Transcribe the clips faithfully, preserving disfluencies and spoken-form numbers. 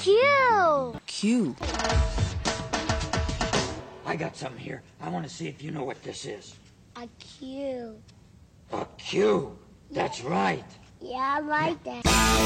Q. Q. I got something here. I want to see if you know what this is. A Q. A Q. That's right. Yeah, I like that.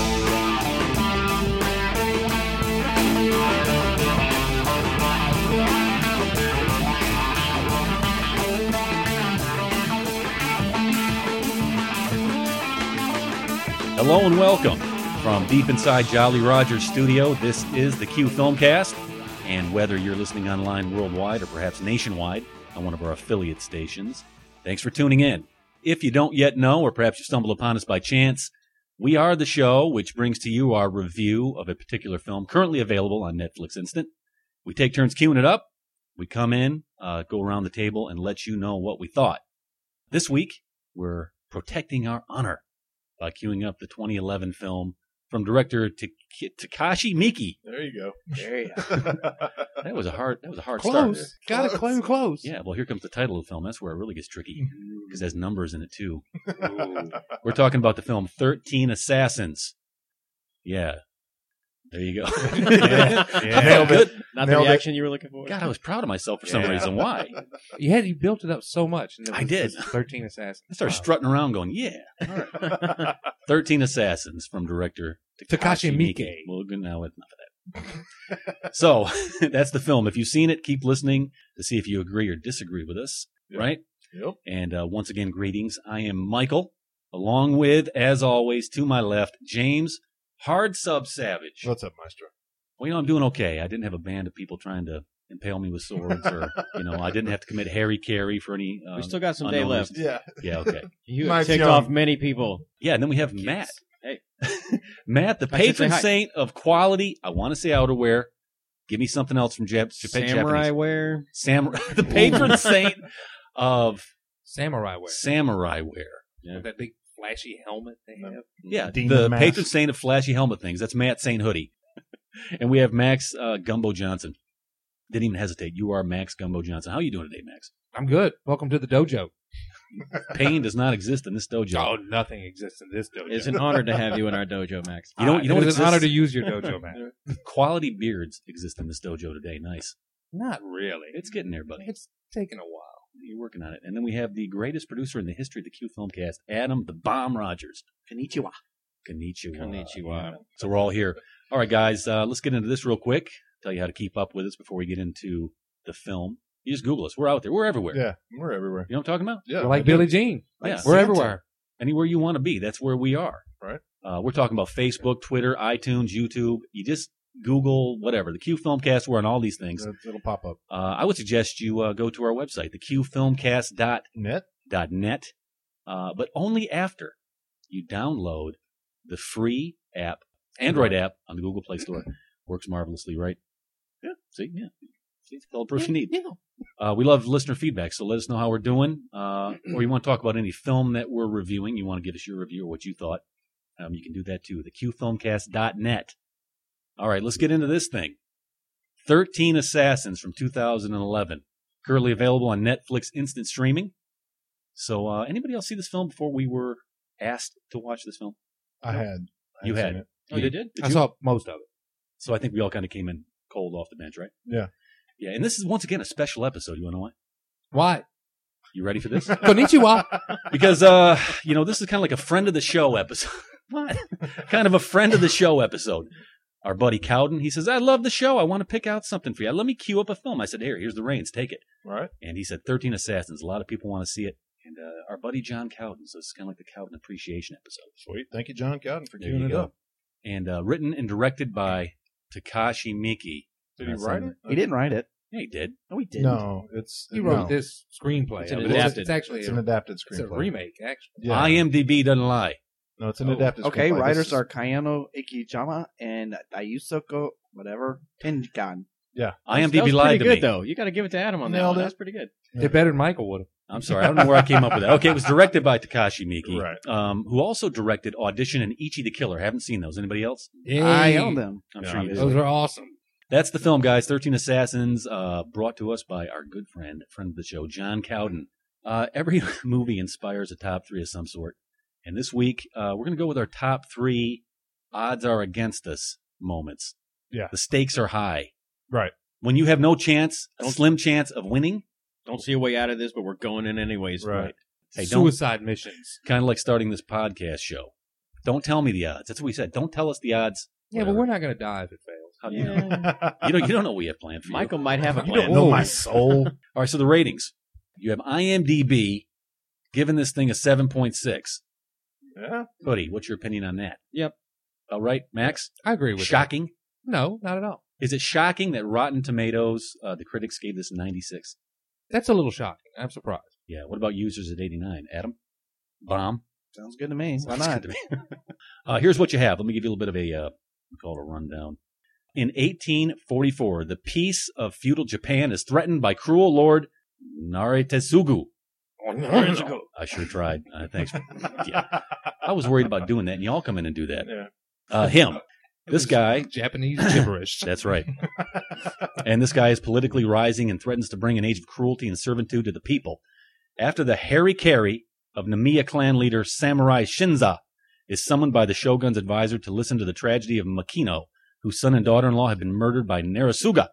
Hello and welcome from deep inside Jolly Rogers studio. This is the Q Filmcast, and whether you're listening online worldwide or perhaps nationwide on one of our affiliate stations, thanks for tuning in. If you don't yet know, or perhaps you stumble upon us by chance, we are the show which brings to you our review of a particular film currently available on Netflix Instant. We take turns queuing it up. We come in, uh, go around the table, and let you know what we thought. This week, we're protecting our honor by queuing up the twenty eleven film from director Takashi Miike. There you go. There you go. That was a hard. That was a hard Close. start. Got it. Close. Close. Yeah. Well, here comes the title of the film. That's where it really gets tricky because it has numbers in it too. We're talking about the film thirteen Assassins. Yeah. There you go. Yeah. Yeah. Nailed Good. it. Not Nailed the reaction it. you were looking for. God, I was proud of myself for some Yeah. reason. Why? You had you built it up so much. And it I was did. just Thirteen Assassins. I started strutting around, going, "Yeah." All right. thirteen Assassins from director Takashi Miike. Well, good, now enough of that. So that's the film. If you've seen it, keep listening to see if you agree or disagree with us. Yep. Right? Yep. And uh, once again, greetings. I am Michael, along with, as always, to my left, James Hard Sub Savage. What's up, Maestro? Well, you know, I'm doing okay. I didn't have a band of people trying to impale me with swords, or you know, I didn't have to commit Harry Carey for any. Uh, We still got some day unknown left. reasons. Yeah. Yeah. Okay. You Mine's ticked young. off many people. Yeah, and then we have Matt. Hey. Matt, the I should patron say hi. saint of quality. I want to say outerwear. Give me something else from Jap- Japan. Samurai Japanese. wear. Samurai. The patron saint of Samurai wear. samurai wear. Yeah, With that big flashy helmet they have. yeah. Demon The mask. patron saint of flashy helmet things. That's Matt Saint Hoodie. And we have Max uh, Gumbo Johnson. Didn't even hesitate. You are Max Gumbo Johnson. How are you doing today, Max? I'm good. Welcome to the dojo. Pain does not exist in this dojo. Oh, nothing exists in this dojo. It's an honor to have you in our dojo, Max. You know- you know what It's an exists? honor to use your dojo, man. Quality beards exist in this dojo today. Nice. Not really. It's getting there, buddy. It's taken a while. You're working on it. And then we have the greatest producer in the history of the Q Filmcast, Adam the Bomb Rogers. Konnichiwa. Konnichiwa. Konnichiwa. So we're all here. All right, guys, uh, let's get into this real quick. Tell you how to keep up with us before we get into the film. You just Google us. We're out there. We're everywhere. Yeah, we're everywhere. You know what I'm talking about? Yeah, we're like Billie Jean. Yeah. We're Santa. everywhere. Anywhere you want to be, that's where we are. Right. Uh, we're talking about Facebook, Twitter, iTunes, YouTube. You just Google whatever. The Q Filmcast, we're on all these things. It- It'll pop up. Uh, I would suggest you uh, go to our website, the q filmcast dot net. Net? Uh, but only after you download the free app, Android app on the Google Play Store. Works marvelously, right? Yeah. See, yeah. See, it's all the proof you need. Uh, we love listener feedback, so let us know how we're doing. Uh, or you want to talk about any film that we're reviewing, you want to give us your review or what you thought, um, you can do that too, the q filmcast dot net. All right, let's get into this thing. thirteen Assassins from two thousand eleven, currently available on Netflix Instant Streaming. So, uh, anybody else see this film before we were asked to watch this film? I had. I You seen had. it. Oh, you did? Did I you? saw most of it. So I think we all kind of came in cold off the bench, right? Yeah. Yeah, and this is once again a special episode. You want to know why? Why? You ready for this? Konnichiwa. Because, uh, you know, this is kind of like a friend of the show episode. What? Kind of a friend of the show episode. Our buddy Cowden, he says, I love the show. I want to pick out something for you. Let me queue up a film. I said, here, here's the reins. Take it. Right. And he said, thirteen Assassins. A lot of people want to see it. And uh, our buddy John Cowden. So it's kind of like the Cowden appreciation episode. Sweet. Thank you, John Cowden, for There queuing you it go. up. And uh, written and directed by Takashi Miike. Did he That's write him. it? He didn't write it. Yeah, he did. No, he didn't. No, it's He wrote no. this screenplay. It's an of it. adapted. It's actually It's a, an adapted it's a screenplay. remake, actually. Yeah. IMDb doesn't lie. No, it's an Oh, adapted. Okay, screenplay. This writers is- are Kayano Ikijama and Ayusoko, whatever, Pinkan. Yeah, That IMDb was lied pretty to good, me. though. You got to give it to Adam on that Nailed one. it. That's pretty good. They're better than Michael would have. I'm sorry, I don't know where I came up with that. Okay, it was directed by Takashi Miike, Right. um, who also directed Audition and Ichi the Killer. Haven't seen those. Anybody else? I own them. I'm Yeah, sure you do. Those are awesome. That's the film, guys. thirteen Assassins, uh, brought to us by our good friend, friend of the show, John Cowden. Uh, every movie inspires a top three of some sort. And this week, uh, we're going to go with our top three odds are against us moments Yeah. The stakes are high. Right. When you have no chance, a Don't- slim chance of winning, Don't see a way out of this, but we're going in anyways. Right. hey, don't Suicide missions. kind of like starting this podcast show. Don't tell me the odds. That's what we said. Don't tell us the odds. Yeah, but Whatever. we're not going to die if it fails. How do you know? You don't. You don't know what we have planned for you. Michael might have a You plan. don't know my soul. All right. So the ratings. You have IMDb giving this thing a seven point six. Yeah. Hoodie, what's your opinion on that? Yep. All right, Max. I agree with Shocking. that. No, not at all. Is it shocking that Rotten Tomatoes, uh, the critics gave this ninety-six? That's a little shocking. I'm surprised. Yeah. What about users at eighty-nine? Adam? Bomb? Sounds good to me. Why Sounds not? good to me. uh, here's what you have. Let me give you a little bit of a, uh, we call it a rundown. In eighteen forty-four, the peace of feudal Japan is threatened by cruel Lord Narutetsugu. I sure tried. Uh, thanks. Yeah. I was worried about doing that, and y'all come in and do that. Yeah. Uh, him. It This was guy. Japanese gibberish. That's right. And this guy is politically rising and threatens to bring an age of cruelty and servitude to the people. After the harikari of Namiya clan leader Samurai Shinza is summoned by the shogun's advisor to listen to the tragedy of Makino, whose son and daughter-in-law have been murdered by Narasuga.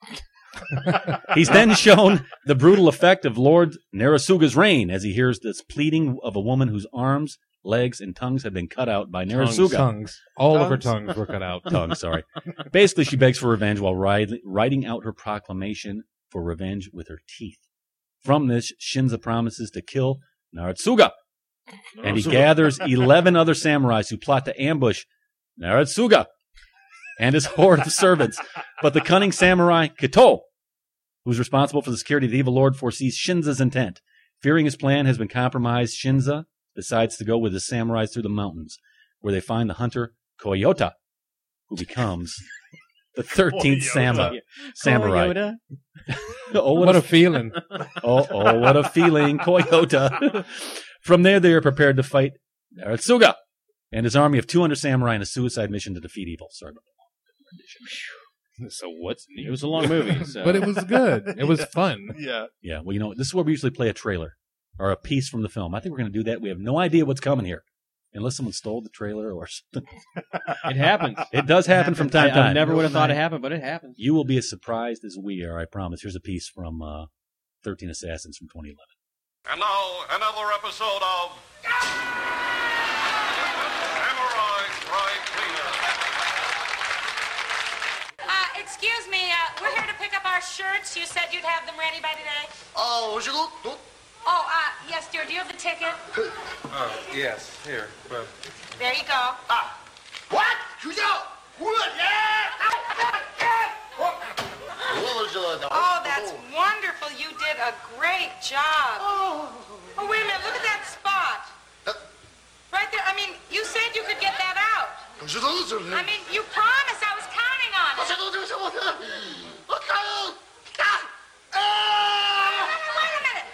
He's then shown the brutal effect of Lord Narasuga's reign as he hears this pleading of a woman whose arms, legs, and tongues have been cut out by Narasuga. Tongues. All of her Tongues? tongues were cut out. Tongue, sorry. Basically, she begs for revenge while wri- writing out her proclamation for revenge with her teeth. From this, Shinza promises to kill Naratsuga, and he gathers eleven other samurais who plot to ambush Naratsuga and his horde of servants. But the cunning samurai Kito, who's responsible for the security of the evil lord, foresees Shinza's intent. Fearing his plan has been compromised, Shinza decides to go with his samurais through the mountains, where they find the hunter Koyota, who becomes the thirteenth sama- samurai. Toyota? Oh, What a feeling. oh, oh, what a feeling, Koyota. From there, they are prepared to fight Naratsuga and his army of two hundred samurai in a suicide mission to defeat evil. Sorry about that. So what's It was a long movie. So. But it was good. It was fun. Yeah. Yeah, well, you know, this is where we usually play a trailer or a piece from the film. I think we're going to do that. We have no idea what's coming here. Unless someone stole the trailer or something. It happens. It does happen from time I, to time. I never would have thought it happened, but it happens. You will be as surprised as we are, I promise. Here's a piece from uh, thirteen Assassins from twenty eleven. And now, another episode of Samurai Dry Cleaner. Uh, excuse me, uh, we're here to pick up our shirts. You said you'd have them ready by today? Oh, Oh, uh, yes, dear. Do you have the ticket? Uh, yes, here. But There you go. ah, what? What? Oh, that's wonderful. You did a great job. Oh. Oh, wait a minute. Look at that spot. Right there. I mean, you said you could get that out. I mean, you promised. I was counting on it. Wait a minute.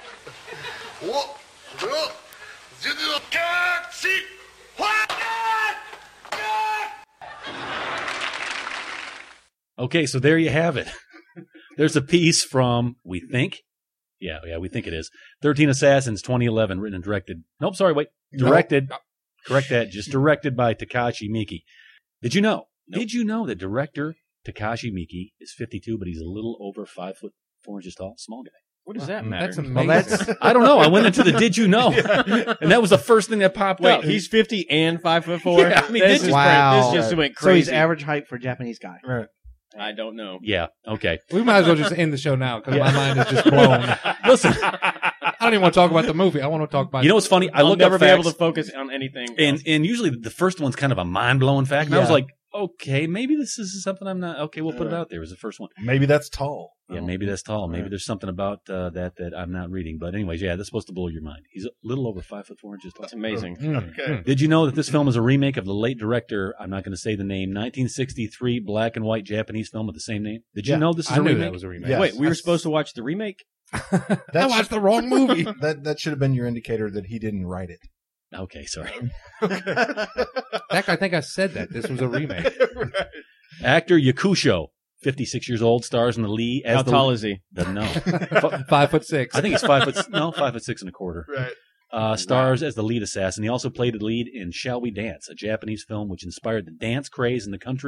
Okay, so there you have it. There's a piece from, we think, yeah, yeah, we think it is, thirteen Assassins, twenty eleven, written and directed. Nope, sorry, wait. Directed, correct that, just directed by Takashi Miike. Did you know? Nope. Did you know that director Takashi Miike is fifty-two, but he's a little over five foot four inches tall? Small guy. What does that matter? That's amazing. Well, that's I don't know. I went into the did you know? And that was the first thing that popped Wait, up. he's fifty and five foot four. Yeah, I mean, this did is you- Wow. This just went so he's crazy. average height for a Japanese guy. Right. I don't know. Yeah, okay. We might as well just end the show now because my mind is just blown. Listen, I don't even want to talk about the movie. I want to talk about you know what's funny? I I'll look never up be able facts, to focus on anything. and else. and usually the first one's kind of a mind blowing fact. And I was Yeah. like, okay, maybe this is something I'm not. Okay, we'll put it out there as the first one. Maybe that's tall. Yeah, maybe that's tall. Maybe Right. there's something about uh, that that I'm not reading. But anyways, yeah, that's supposed to blow your mind. He's a little over five foot four inches tall. That's amazing. Okay. Did you know that this film is a remake of the late director? I'm not going to say the name. nineteen sixty-three black and white Japanese film with the same name. Did you Yeah, know this is I a knew remake? that was a remake. Yes. Wait, we were I- supposed to watch the remake? I That's- watched the wrong movie. That that should have been your indicator that he didn't write it. Okay, sorry. Heck, I think I said that. This was a remake. Actor Yakusho, fifty-six years old, stars in the lead as How the tall is he? Doesn't know. Five foot six. I think he's five foot. No, five foot six and a quarter. Right. Uh, stars as the lead assassin. He also played the lead in Shall We Dance, a Japanese film which inspired the dance craze in the country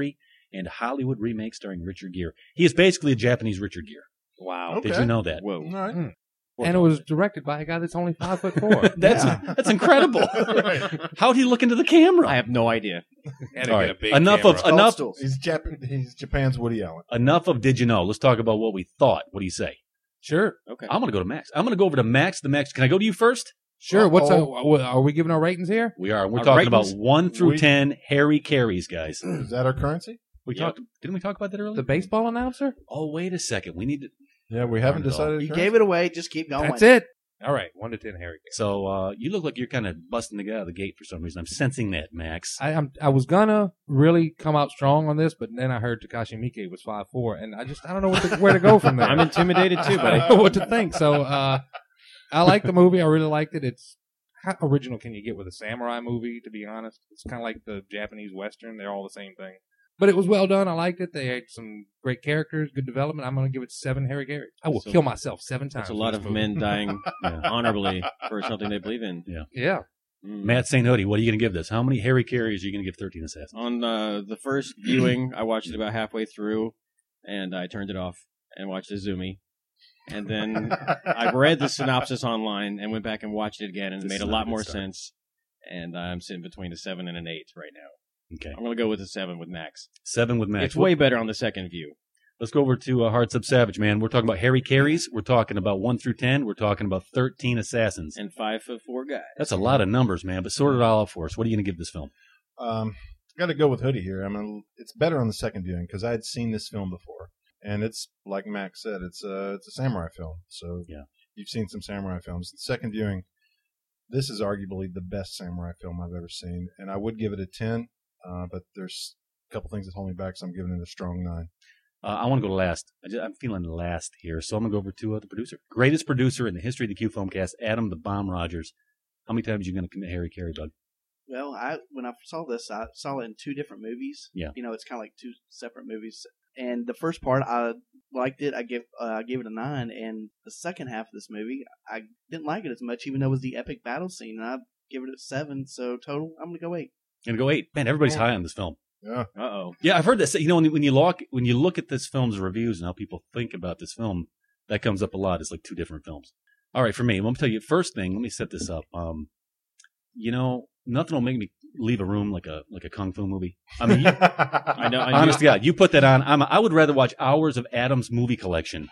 and Hollywood remake starring Richard Gere. He is basically a Japanese Richard Gere. Wow. Did Okay. you know that? Whoa. All right. Hmm. And it was directed by a guy that's only five foot four. That's that's incredible. How'd he look into the camera? I have no idea. And All get right. a big Enough camera. of enough Stools. He's Jap- He's Japan's Woody Allen. enough of did you know? Let's talk about what we thought. What do you say? Sure, Okay. I'm going to go to Max. I'm going to go over to Max. The Max. Can I go to you first? sure. What's Uh-oh. our, are we giving our ratings here? We are. We're Our talking ratings? about one through We- ten Harry Carries, guys. Is that our currency? We Yep. talked. Didn't we talk about that earlier? The baseball announcer? Oh, wait a second. We need to. Yeah, we haven't Darn dog. decided. You gave it away. Just keep going. That's it. All right, one to ten, Harry. So uh, you look like you're kind of busting the guy out of the gate for some reason. I'm sensing that, Max. I I'm, I was gonna really come out strong on this, but then I heard Takashi Miike was five four, and I just I don't know what to, where to go from there. I'm intimidated too, I buddy. don't know what to think. So uh, I like the movie. I really liked it. It's how original can you get with a samurai movie? To be honest, it's kind of like the Japanese western. They're all the same thing. But it was well done. I liked it. They had some great characters, good development. I'm going to give it seven Harry Carries. I will So- kill myself seven times. That's a for lot this of movie. men dying Yeah. honorably for something they believe in. Yeah. Mm. Matt Saint Hoodie, what are you going to give this? How many Harry Carries are you going to give thirteen Assassins? On uh, the first viewing, I watched it about halfway through, and I turned it off and watched Izumi. And then I read the synopsis online and went back and watched it again, and it This made is a not a lot good more start. sense. And I'm sitting between a seven and an eight right now. Okay. I'm going to go with a seven with Max. Seven with Max. It's way better on the second view. Let's go over to uh, Hearts Up Savage, man. We're talking about Harry Carries. We're talking about one through ten. We're talking about thirteen Assassins. And five foot four guys. That's a lot of numbers, man, but sort it all out for us. What are you going to give this film? Um, got to go with Hoodie here. I mean, it's better on the second viewing because I had seen this film before, and it's like Max said, it's a it's a samurai film. So Yeah. you've seen some samurai films. The second viewing, this is arguably the best samurai film I've ever seen, and I would give it a ten, uh, but there's a couple things that hold me back, so I'm giving it a strong nine. Uh, I want to go last. I just, I'm feeling last here, so I'm going to go over to uh, the producer. Greatest producer in the history of the Q Filmcast, Adam the Bomb Rogers. How many times are you going to commit Harry Carey, Bud? Well, I when I saw this, I saw it in two different movies. Yeah. You know, it's kind of like two separate movies. And the first part, I liked it. I give uh, I gave it a nine. And the second half of this movie, I didn't like it as much, even though it was the epic battle scene. And I give it a seven. So total, I'm gonna go eight. I'm going to go eight. Man, everybody's high on this film. Yeah. Uh-oh. Yeah, I've heard that. You know, when, when you look when you look at this film's reviews and how people think about this film, that comes up a lot. It's like two different films. All right, for me, I'm going to tell you first thing. Let me set this up. Um, you know, nothing will make me leave a room like a like a kung fu movie. I mean, you, I know. I knew- honest to God, you put that on. I'm, I would rather watch hours of Adam's movie collection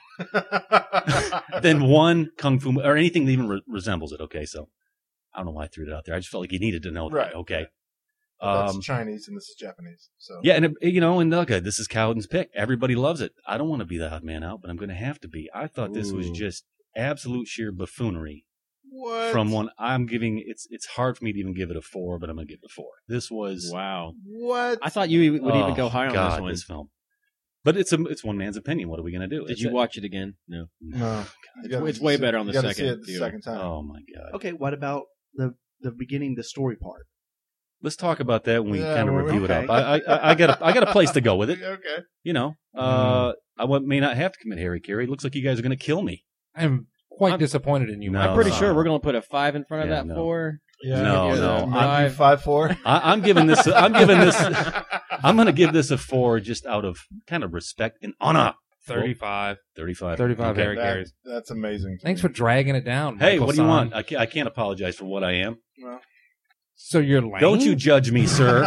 than one kung fu mo- or anything that even re- resembles it. Okay, so I don't know why I threw it out there. I just felt like you needed to know Right. that. Okay. That's Um, Chinese and this is Japanese. So yeah, and it, you know, and okay, this is Cowden's pick. Everybody loves it. I don't want to be the odd man out, but I'm going to have to be. I thought this was Ooh. just absolute sheer buffoonery what? from one. I'm giving it's it's hard for me to even give it a four, but I'm going to give it a four. This was Wow. What? I thought you would even oh, go higher on God, this one. film. But it's a it's one man's opinion. What are we going to do? Did It's you a- watch it again? No. No. You It's- gotta it's way see- better on the you gotta second See it the view. second time. Oh my God. Okay, what about the the beginning, the story part? Let's talk about that when we Yeah, kind of well, review okay. it up. I, I I got a I got a place to go with it. Okay. You know, uh, I wa- may not have to commit Harry Carey. It looks like you guys are going to kill me. I'm quite I'm- disappointed in you. No, Mike. I'm pretty no. sure we're going to put a five in front of Yeah, that no. four. Yeah. No, Yeah, no. yeah. I'm Five. five four. I, I'm giving this. I'm giving this. I'm going to give this a four, just out of kind of respect and honor. thirty-five. Thirty-five. thirty-five Okay. Harry That- Carries. that's amazing. to Thanks me. for dragging it down. Hey, Michael what do you San. want? I can't, I can't apologize for what I am. Well, So you're lame? Don't you judge me, sir.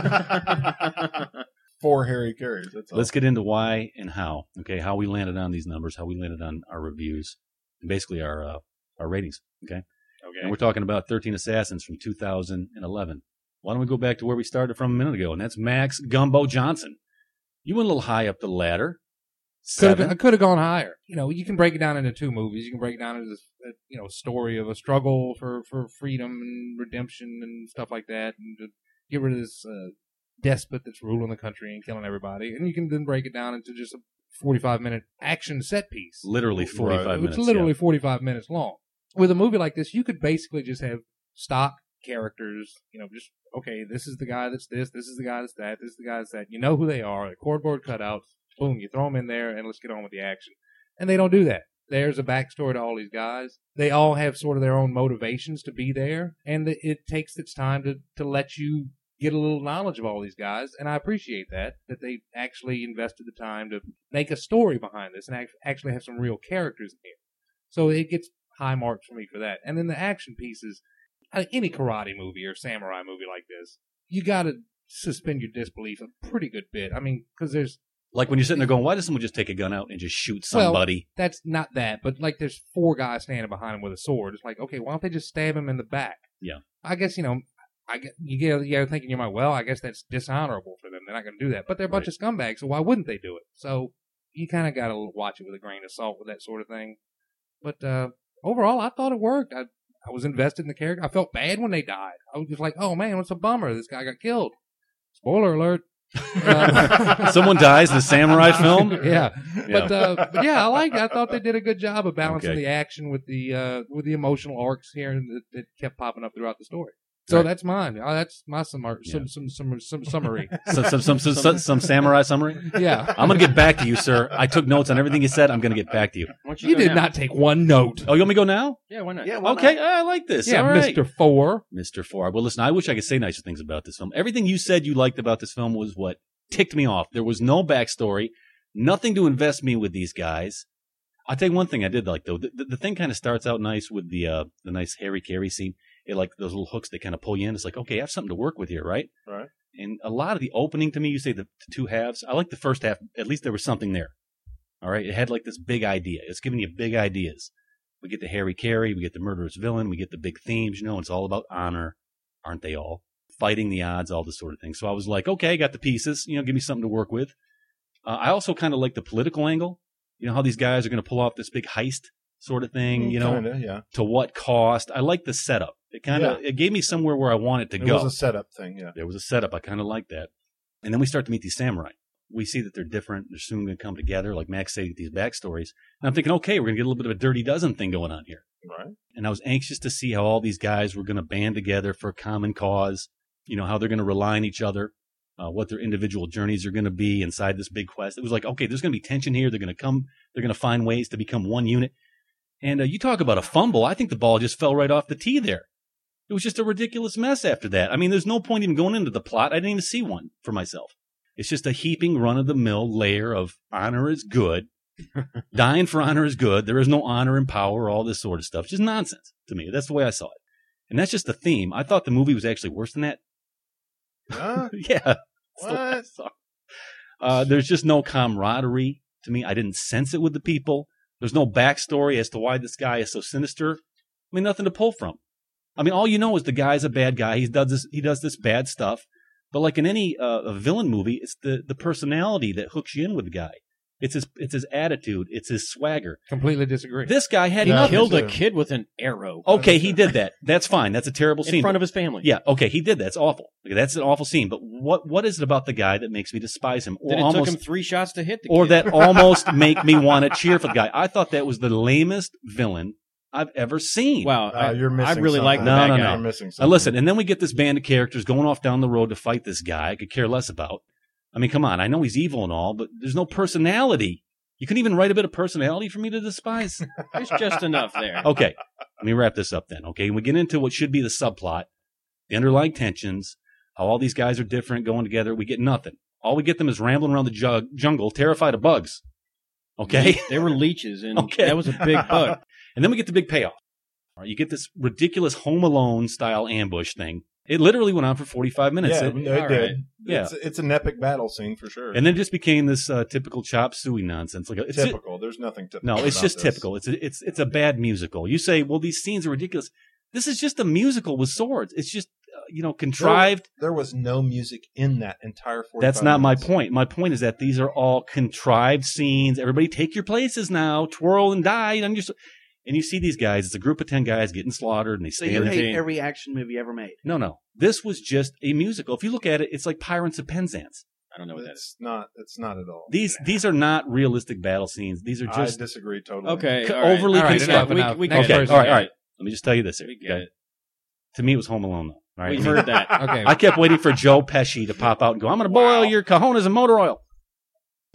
four Harry Carries. That's all. Let's get into why and how. Okay, how we landed on these numbers, how we landed on our reviews, and basically our uh, our ratings. Okay, Okay. and we're talking about thirteen Assassins from two thousand eleven. Why don't we go back to where we started from a minute ago, and that's Max Gumbo Johnson. You went a little high up the ladder. Could have, Seven. I could have gone higher. You know, you can break it down into two movies. You can break it down into this, uh, you know, story of a struggle for, for freedom and redemption and stuff like that, and to get rid of this uh, despot that's ruling the country and killing everybody. And you can then break it down into just a forty-five minute action set piece. Literally forty-five Right. minutes. It's literally yeah. forty-five minutes long. With a movie like this, you could basically just have stock characters, you know, just, okay, this is the guy that's this, this is the guy that's that, this is the guy that's that. You know who they are, the cardboard cutouts, boom, you throw them in there and let's get on with the action. And they don't do that. There's a backstory to all these guys. They all have sort of their own motivations to be there, and it takes its time to, to let you get a little knowledge of all these guys, and I appreciate that, that they actually invested the time to make a story behind this and act- actually have some real characters in here. So it gets high marks for me for that. And then the action pieces, uh, any karate movie or samurai movie like this, you got to suspend your disbelief a pretty good bit. I mean, because there's... Like when you're sitting there going, why does someone just take a gun out and just shoot somebody? Well, that's not that, but like there's four guys standing behind him with a sword. It's like, okay, why don't they just stab him in the back? Yeah. I guess, you know, I get, you get you got to think in your mind, well, I guess that's dishonorable for them. They're not going to do that. But they're a bunch Right. of scumbags, so why wouldn't they do it? So you kind of got to watch it with a grain of salt with that sort of thing. But uh, overall, I thought it worked. I, I was invested in the character. I felt bad when they died. I was just like, oh, man, what's a bummer. This guy got killed. Spoiler alert. Uh, Someone dies in a samurai film? Yeah. Yeah. But, uh, but yeah, I like it. I thought they did a good job of balancing Okay. the action with the uh, with the emotional arcs here that, that kept popping up throughout the story. So Right. that's mine. Oh, that's my summary. Yeah. Some, some, some, some summary. some, some, some, some, some, some samurai summary? Yeah. I'm going to get back to you, sir. I took notes on everything you said. I'm going to get back to you. Why don't You go did now? not take one note. Oh, you want me to go now? Yeah, why not? Yeah, why Okay, not? I like this. Yeah, All right. Mister Four. Mister Four. Well, listen, I wish I could say nicer things about this film. Everything you said you liked about this film was what ticked me off. There was no backstory, nothing to invest me with these guys. I'll tell you one thing I did like, though. The, the, the thing kind of starts out nice with the uh, the nice Harry Carey scene. It, like those little hooks that kind of pull you in. It's like, okay, I have something to work with here, right? Right. And a lot of the opening to me, you say the, the two halves. I like the first half. At least there was something there. All right. It had like this big idea. It's giving you big ideas. We get the Harry Carey. We get the murderous villain. We get the big themes. You know, it's all about honor. Aren't they all? Fighting the odds, all this sort of thing. So I was like, okay, I got the pieces. You know, give me something to work with. Uh, I also kind of like the political angle. You know, how these guys are going to pull off this big heist sort of thing, you know, Kinda, yeah. to what cost. I like the setup. It kind of, it gave me somewhere where I wanted to It go. was a setup thing, yeah. There was a setup. I kind of like that. And then we start to meet these samurai. We see that they're different. They're soon going to come together. Like Max said, these backstories. And I'm thinking, okay, we're going to get a little bit of a Dirty Dozen thing going on here. Right. And I was anxious to see how all these guys were going to band together for a common cause. You know, how they're going to rely on each other, uh, what their individual journeys are going to be inside this big quest. It was like, okay, there's going to be tension here. They're going to come, they're going to find ways to become one unit. And uh, you talk about a fumble. I think the ball just fell right off the tee there. It was just a ridiculous mess after that. I mean, there's no point even going into the plot. I didn't even see one for myself. It's just a heaping run-of-the-mill layer of honor is good. Dying for honor is good. There is no honor and power, all this sort of stuff. It's just nonsense to me. That's the way I saw it. And that's just the theme. I thought the movie was actually worse than that. Huh? Yeah. That's the way I What? saw it. Uh, there's just no camaraderie to me. I didn't sense it with the people. There's no backstory as to why this guy is so sinister. I mean, nothing to pull from. I mean, all you know is the guy's a bad guy. He does this, he does this bad stuff. But like in any uh, a villain movie, it's the, the personality that hooks you in with the guy. It's his it's his attitude. It's his swagger. Completely disagree. This guy had He nothing. killed a too. kid with an arrow Okay, he did that. That's fine. That's a terrible in scene. front of his family. Yeah, okay, he did that. It's awful. Okay, that's an awful scene. But what what is it about the guy that makes me despise him? Or Then it almost, took him three shots to hit the or kid. that almost make me want to cheer for the guy. I thought that was the lamest villain I've ever seen. Wow, Uh, I, you're missing I really like the No, something. bad no, guy. no. You're missing Now something. listen, and then we get this band of characters going off down the road to fight this guy I could care less about. I mean, come on. I know he's evil and all, but there's no personality. You couldn't even write a bit of personality for me to despise. There's just enough there. Okay, let me wrap this up then. Okay, we get into what should be the subplot, the underlying tensions, how all these guys are different, going together. We get nothing. All we get them is rambling around the jug- jungle, terrified of bugs. Okay, They were leeches, and Okay. that was a big bug. and then we get the big payoff. All right, you get this ridiculous Home Alone style ambush thing. It literally went on for forty-five minutes. Yeah, It- no, it all did. right. Yeah. It's, it's an epic battle scene for sure. and then it just became this uh, typical chop suey nonsense. Like a, it's typical. There's nothing typical. No, it's about just this. typical. It's a, it's it's a bad musical. You say, well, these scenes are ridiculous. This is just a musical with swords. It's just uh, you know contrived. There, there was no music in that entire forty-five That's not my minutes. point. My point is that these are all contrived scenes. Everybody take your places now, twirl and die. And, you're so, and you see these guys. It's a group of ten guys getting slaughtered, and they So stand you there. hate every action movie ever made. No, no. This was just a musical. If you look at it, it's like Pirates of Penzance. I don't know what that is. It's not. It's not at all. These these are not realistic battle scenes. These are I just disagree totally. Okay, c- all right. overly All right, constructed. enough, enough. We- we Next get it. Okay, person. all right, all right. Let me just tell you this here. We get Okay. it. To me, it was Home Alone, though. All right. We I mean, heard that. Okay. I kept waiting for Joe Pesci to pop out and go, I'm going to boil your cojones in motor oil.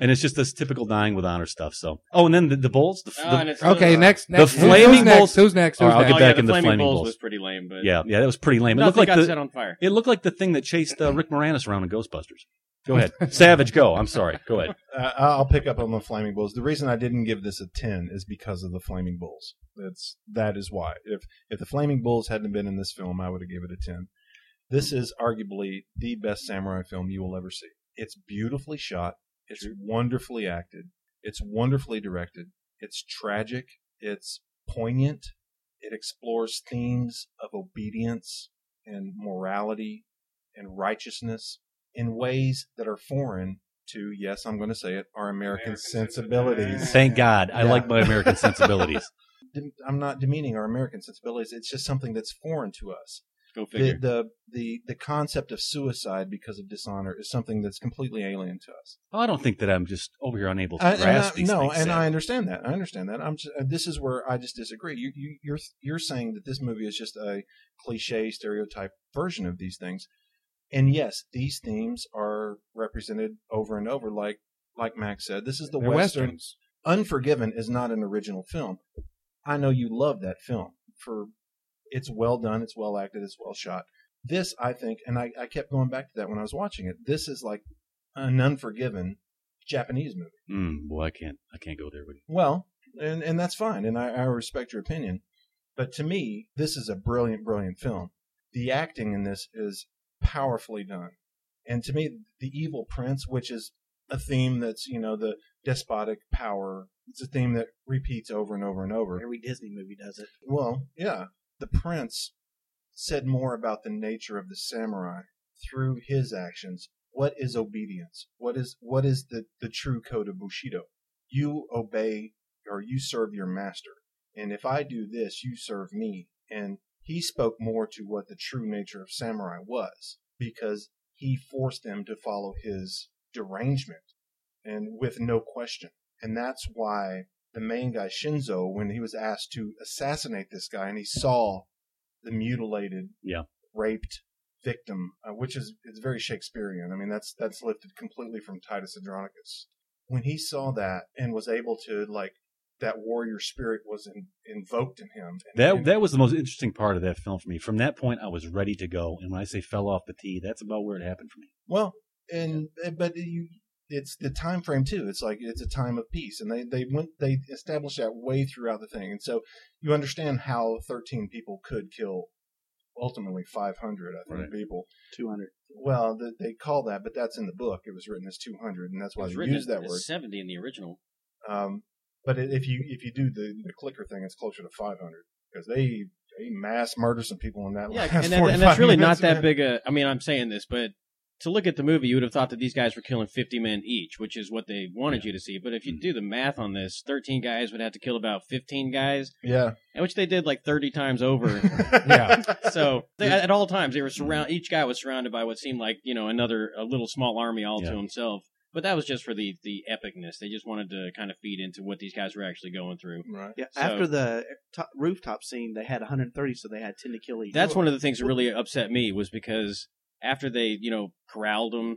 And it's just this typical dying with honor stuff. So, oh, and then the, the bulls. The, Oh, the- and it's Okay, uh, next, the next. who's- flaming who's next? bulls- Who's next? All Who's right, I'll next? get oh, back yeah, in the the flaming flaming bulls bulls. was pretty lame, but yeah, yeah, that was pretty lame. It nothing looked like got the set on fire. it looked like the thing that chased uh, Rick Moranis around in Ghostbusters. Go ahead, Savage. Go. I'm sorry. Go ahead. Uh, I'll pick up on the Flaming Bulls. The reason I didn't give this a ten is because of the Flaming Bulls. That's that is why. If if the Flaming Bulls hadn't been in this film, I would have given it a ten. This is arguably the best samurai film you will ever see. It's beautifully shot. It's wonderfully acted. It's wonderfully directed. It's tragic. It's poignant. It explores themes of obedience and morality and righteousness in ways that are foreign to, yes, I'm going to say it, our American, American sensibilities. Thank God. I Yeah. like my American sensibilities. I'm not demeaning our American sensibilities. It's just something that's foreign to us. Go The, figure. the the the concept of suicide because of dishonor is something that's completely alien to us. Oh, I don't think that I'm just over here unable to I, and grasp I- these no, things. and Savage. I understand that. I understand that. I'm just, uh, this is where I just disagree. You, you you're you're saying that this movie is just a cliche, stereotype version of these things. And yes, these themes are represented over and over, like like Max said. This is the They're Western. westerns. Unforgiven is not an original film. I know you love that film. For it's well done, it's well acted, it's well shot. This, I think, and I, I kept going back to that when I was watching it. This is like an Unforgiven Japanese movie. Mm, boy, I can't. I can't go there with you. Well, and and that's fine, and I, I respect your opinion. But to me, this is a brilliant, brilliant film. The acting in this is powerfully done. And to me, the evil prince, which is a theme that's, you know, the despotic power, it's a theme that repeats over and over and over. Every Disney movie does it. Well, yeah. The prince said more about the nature of the samurai through his actions. What is obedience? What is what is the, the true code of Bushido? You obey or you serve your master. And if I do this, you serve me. And he spoke more to what the true nature of samurai was, because he forced them to follow his derangement, and with no question. And that's why the main guy, Shinzo, when he was asked to assassinate this guy, and he saw the mutilated, Yeah. raped victim, uh, which is it's very Shakespearean. I mean, that's that's lifted completely from Titus Andronicus. When he saw that and was able to, like, that warrior spirit was in, invoked in him. And, That and, that was the most interesting part of that film for me. From that point, I was ready to go. And when I say fell off the tee, that's about where it happened for me. Well, and but you, it's the time frame too. It's like it's a time of peace, and they they went they established that way throughout the thing, and so you understand how thirteen people could kill ultimately five hundred. I think Right. people. two hundred. Well, the, they call that, but that's in the book. It was written as two hundred, and that's why It's they written use that as word. seventy in the original. Um, but it, if you if you do the, the clicker thing, it's closer to five hundred because they they mass murder some people in that. Yeah, last and, that, and forty-five that's really minutes, not that man. big a. I mean, I'm saying this, but to look at the movie, you would have thought that these guys were killing fifty men each, which is what they wanted you to see. But if you do the math on this, thirteen guys would have to kill about fifteen guys, Yeah, and which they did like thirty times over. Yeah. So they, at all times, they were surround. Each guy was surrounded by what seemed like, you know, another a little small army all Yeah. to himself. But that was just for the the epicness. They just wanted to kind of feed into what these guys were actually going through. right. Yeah, So- after the top, rooftop scene, they had one hundred thirty, so they had ten to kill each. That's one of the things that really upset me was because after they, you know, corralled them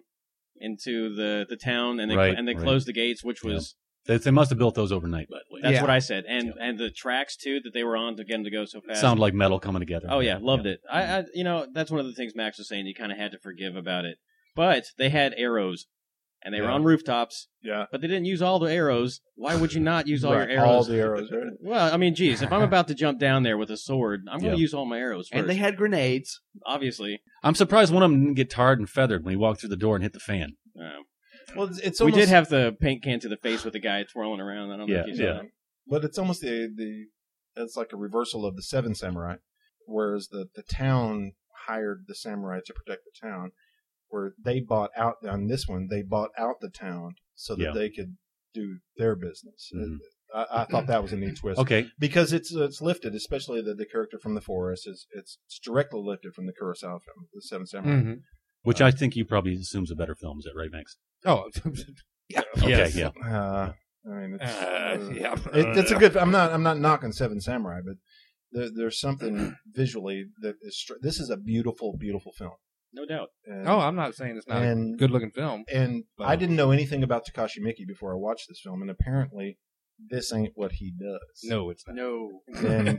into the, the town and they Right, and they right. closed the gates, which was They, they must have built those overnight, by the way. that's Yeah. what I said, and and the tracks too that they were on to get them to go so fast. Sound like metal coming together. Oh yeah, loved it. I, I you know that's one of the things Max was saying. You kind of had to forgive about it, but they had arrows, and they were Yeah. on rooftops. Yeah. But they didn't use all the arrows. Why would you not use all Right, your arrows? all the arrows, right? Well, I mean, geez, if I'm about to jump down there with a sword, I'm going to Yeah. use all my arrows first. and they had grenades. obviously. I'm surprised one of them didn't get tarred and feathered when he walked through the door and hit the fan. Uh, Well, it's, it's we almost, did have the paint can to the face with the guy twirling around. I don't know Yeah, if you saw yeah. that. but it's almost the the it's like a reversal of the Seven Samurai, whereas the the town hired the samurai to protect the town, where they bought out on this one they bought out the town so that Yeah. they could do their business. Mhm. I, I thought that was a neat twist. Okay. Because it's it's lifted, especially the, the character from the forest is it's, it's directly lifted from the Kurosawa film, the Seven Samurai. Mhm. Which I think you probably assumes a better film. Is that right, Max? Oh, yeah. Okay, Yes. yeah. Uh, I mean, it's, Uh, yeah. it, it's a good. I'm not. I'm not knocking Seven Samurai, but there, there's something visually that is. str- This is a beautiful, beautiful film. No doubt. And, Oh, I'm not saying it's not and- a good-looking film. and But- I didn't know anything about Takashi Miike before I watched this film, and apparently this ain't what he does. No, it's not. No. And,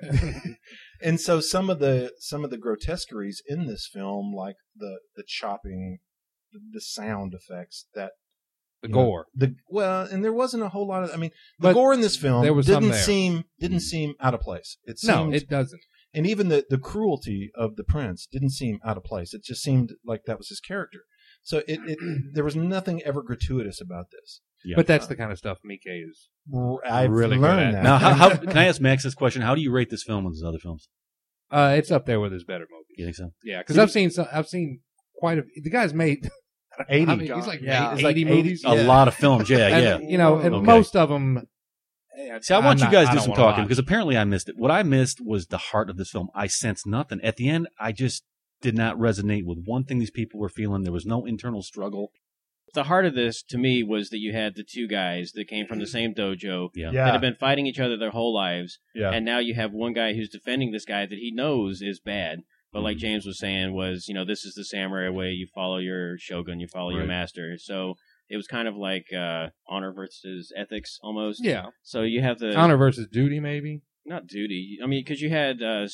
and so some of the some of the grotesqueries in this film, like the the chopping, the, the sound effects, that The you know, gore. the well, and there wasn't a whole lot of. I mean, the But gore in this film there was some didn't there. seem didn't seem out of place. It No, seemed, it doesn't. and even the the cruelty of the prince didn't seem out of place. It just seemed like that was his character. So it, it there was nothing ever gratuitous about this. Yeah. But that's the kind of stuff Mike is. I've Really good learned at. that. Now, how, how can I ask Max this question? How do you rate this film with his other films? Uh, it's up there with his better movies. You think so? Yeah, because I've seen some, I've seen quite a. The guy's made eighty. I mean, he's like Yeah. eighty, It's like eighty eighty movies. A Yeah. lot of films. Yeah, And, yeah. You know, and Okay. most of them. See, I want I'm you not- guys I to do don't some wanna talking watch. because apparently I missed it. What I missed was the heart of this film. I sensed nothing. At the end, I just did not resonate with one thing these people were feeling. There was no internal struggle. The heart of this, to me, was that you had the two guys that came from the same dojo Yeah. Yeah. that have been fighting each other their whole lives, Yeah. and now you have one guy who's defending this guy that he knows is bad. But like Mhm. James was saying, was you know this is the samurai way. You follow your shogun, you follow your Right. master. So it was kind of like uh, honor versus ethics almost. Yeah, So you have the honor versus duty, maybe. not duty. I mean, because you had uh,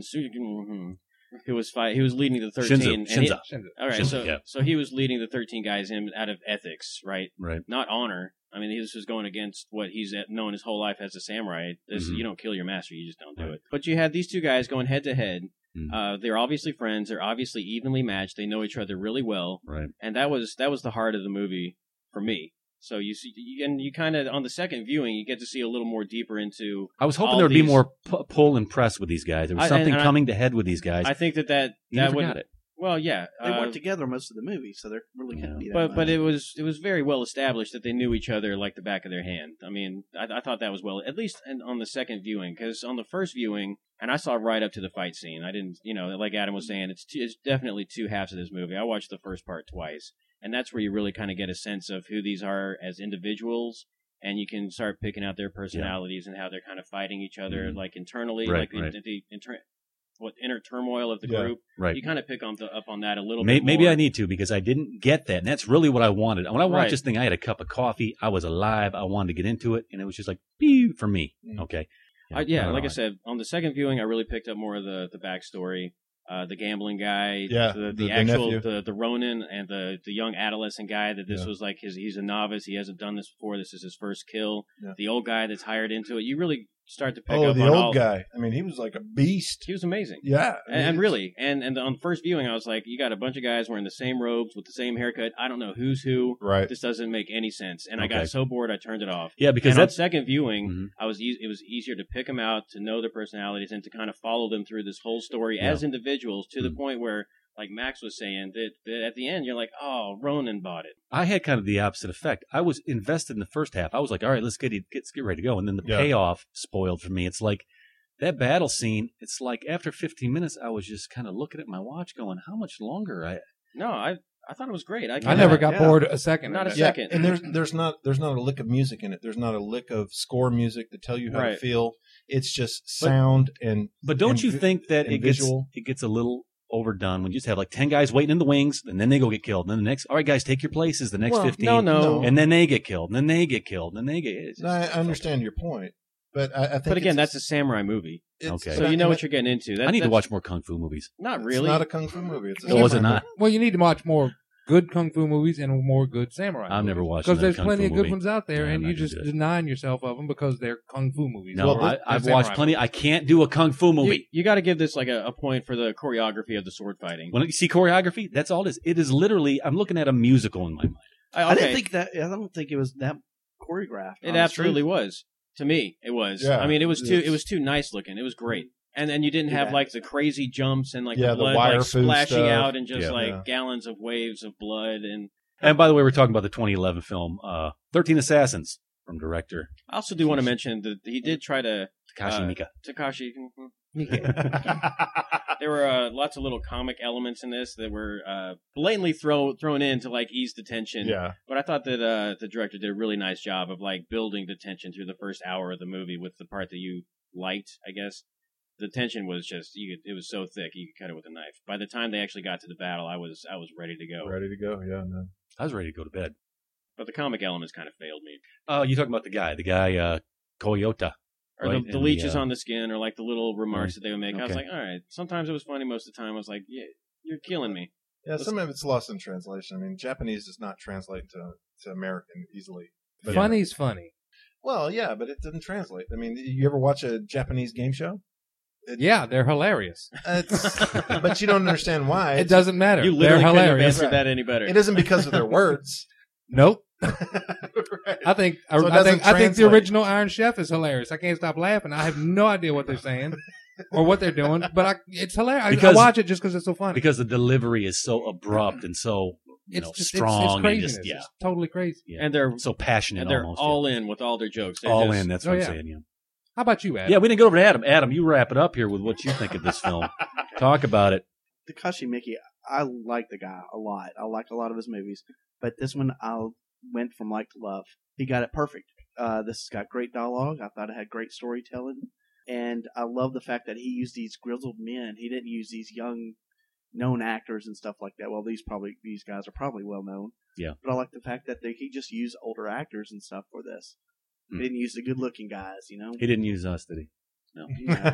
Shensu, who was fight. He was leading the thirteen. Shinzo. and he- Shinzo. Shinzo. all right, Shinzo, so yeah. so he was leading the thirteen guys in out of ethics, right? Right. Not honor. I mean, this was going against what he's at- known his whole life as a samurai. This, Mhm. You don't kill your master, you just don't do Right. it. But you had these two guys going head to head. Mhm. Uh, They're obviously friends. They're obviously evenly matched. They know each other really well, Right. and that was that was the heart of the movie for me. So you see, you, and you kind of on the second viewing, you get to see a little more deeper into. I was hoping all there would be these- more pu- pull and press with these guys. There was I- something and I- coming to head with these guys. I think that that you that never would. got it. Well, yeah, They uh, weren't together most of the movie, so there really couldn't Yeah. be that but much. but it was it was very well established that they knew each other like the back of their hand. I mean, I, I thought that was well, at least in, on the second viewing, because on the first viewing, and I saw right up to the fight scene. I didn't, you know, like Adam was saying, it's two, it's definitely two halves of this movie. I watched the first part twice, and that's where you really kind of get a sense of who these are as individuals. And you can start picking out their personalities and how they're kind of fighting each other, Mhm. like internally, Right, like the, right. the, the inter- what inner turmoil of the Yeah. group. Right. You kind of pick on the, up on that a little May- bit. Maybe more. I need to because I didn't get that. And that's really what I wanted. When I watched Right. this thing, I had a cup of coffee. I was alive. I wanted to get into it. And it was just like, pew, for me. Mm. Okay. I, yeah, don't like know. I said, on the second viewing, I really picked up more of the, the backstory. Uh, the gambling guy, Yeah, the, the- the, the actual, nephew. the, the Ronin, and the, the young adolescent guy that this Yeah. was like his, he's a novice, he hasn't done this before, this is his first kill. Yeah. The old guy that's hired into it, you really start to pick Oh, up the on old all. guy. I mean, he was like a beast. He was amazing. Yeah. I mean, And, and it's- really, and and on first viewing, I was like, you got a bunch of guys wearing the same robes with the same haircut. I don't know who's who. Right. This doesn't make any sense. And I Okay. got so bored, I turned it off. Yeah, because and on that's. second viewing, Mhm. I was e- it was easier to pick them out, to know their personalities, and to kind of follow them through this whole story Yeah. as individuals to the Mhm. point where, like Max was saying, that, that at the end you're like, oh, Ronan bought it. I had kind of the opposite effect. I was invested in the first half. I was like, all right, let's get it, get, get ready to go. And then the Yeah. payoff spoiled for me. It's like that battle scene. It's like after fifteen minutes, I was just kind of looking at my watch going, how much longer? I No, I I thought it was great. I, I never got yeah. bored a second. Not of a it. Yeah, second. and there's there's not there's not a lick of music in it. There's not a lick of score music to tell you how to Right. feel. It's just sound and But don't and you vi- think that and it gets visual. it gets a little overdone when you just have like ten guys waiting in the wings, and then they go get killed, and then the next, all right, guys, take your places. The next well, fifteen, no, no, No. and then they get killed, and then they get killed, and then they get. it's No, I just- I understand your point, but I, I think But again, it's- that's a samurai movie, it's- Okay. but so I- you know and what it- you're getting into. That, I need to that's watch more kung fu movies. Not It's really. not a kung fu movie. It's a Oh, was it samurai not? Well, you need to watch more good kung fu movies and more good samurai. I've never watched because another there's kung plenty fu of good movie. ones out there, Yeah, I'm and not you're gonna just do it. denying yourself of them because they're kung fu movies. No, Well, I, They're I've samurai watched plenty. movies. I can't do a kung fu You, movie. you got to give this like a, a point for the choreography of the sword fighting. When you see choreography, that's all it is. It is literally. I'm looking at a musical in my mind. I, I okay. didn't think that. I don't think it was that choreographed. It honestly. absolutely was. To me, it was. Yeah, I mean, it was too. it's- It was too nice looking. It was great. And then you didn't have Yeah. like the crazy jumps and like Yeah, the the blood wire like food splashing stuff. out and just Yeah. like Yeah. gallons of waves of blood. And And by the way, we're talking about the twenty eleven film, uh, thirteen Assassins, from director I also do want to mention that he did try to Takashi Uh, Miike. Takashi. There were uh, lots of little comic elements in this that were uh, blatantly throw, thrown in to like ease the tension. Yeah. But I thought that uh, the director did a really nice job of like building the tension through the first hour of the movie with the part that you liked, I guess. the tension was just you could, it was so thick you could cut it with a knife. By the time they actually got to the battle, I was I was ready to go. Ready to go, yeah. No. I was ready to go to bed. But the comic elements kind of failed me. Oh, uh, you talking about the guy, the guy, uh, Koyota. Or right? the, the And leeches uh, on the skin, or like the little remarks Right. that they would make. I was Okay. like, all right. Sometimes it was funny. Most of the time, I was like, yeah, you're killing me. Yeah, some of it's lost in translation. I mean, Japanese does not translate to, to American easily. But Funny's funny. Well, yeah, but it doesn't translate. I mean, you ever watch a Japanese game show? It, Yeah, they're hilarious. It's, but you don't understand why. It doesn't matter. You They're literally couldn't have hilarious. answered that any better. It isn't because of their words. Nope. Right. I think So it I doesn't think I think the translate. original Iron Chef is hilarious. I can't stop laughing. I have no idea what they're saying or what they're doing, but I, it's hilarious. I, I Because- watch it just because it's so funny. because the delivery is so abrupt and so you it's know just strong it's, it's and craziness. just yeah, It's totally crazy. yeah. and they're so passionate and they're almost. all yeah. in with all their jokes. They're all just- in. That's Oh, what yeah. I'm saying. Yeah. How about you, Adam? Yeah, we didn't go over to Adam. Adam, you wrap it up here with what you think of this film. Talk about it. Takashi Miike, I like the guy a lot. I like a lot of his movies, but this one I went from like to love. He got it perfect. Uh, this has got great dialogue. I thought it had great storytelling, and I love the fact that he used these grizzled men. He didn't use these young, known actors and stuff like that. Well, these probably these guys are probably well known. Yeah. But I like the fact that they, he just used older actors and stuff for this. Hmm. He didn't use the good-looking guys, you know. He didn't use us, did he? No.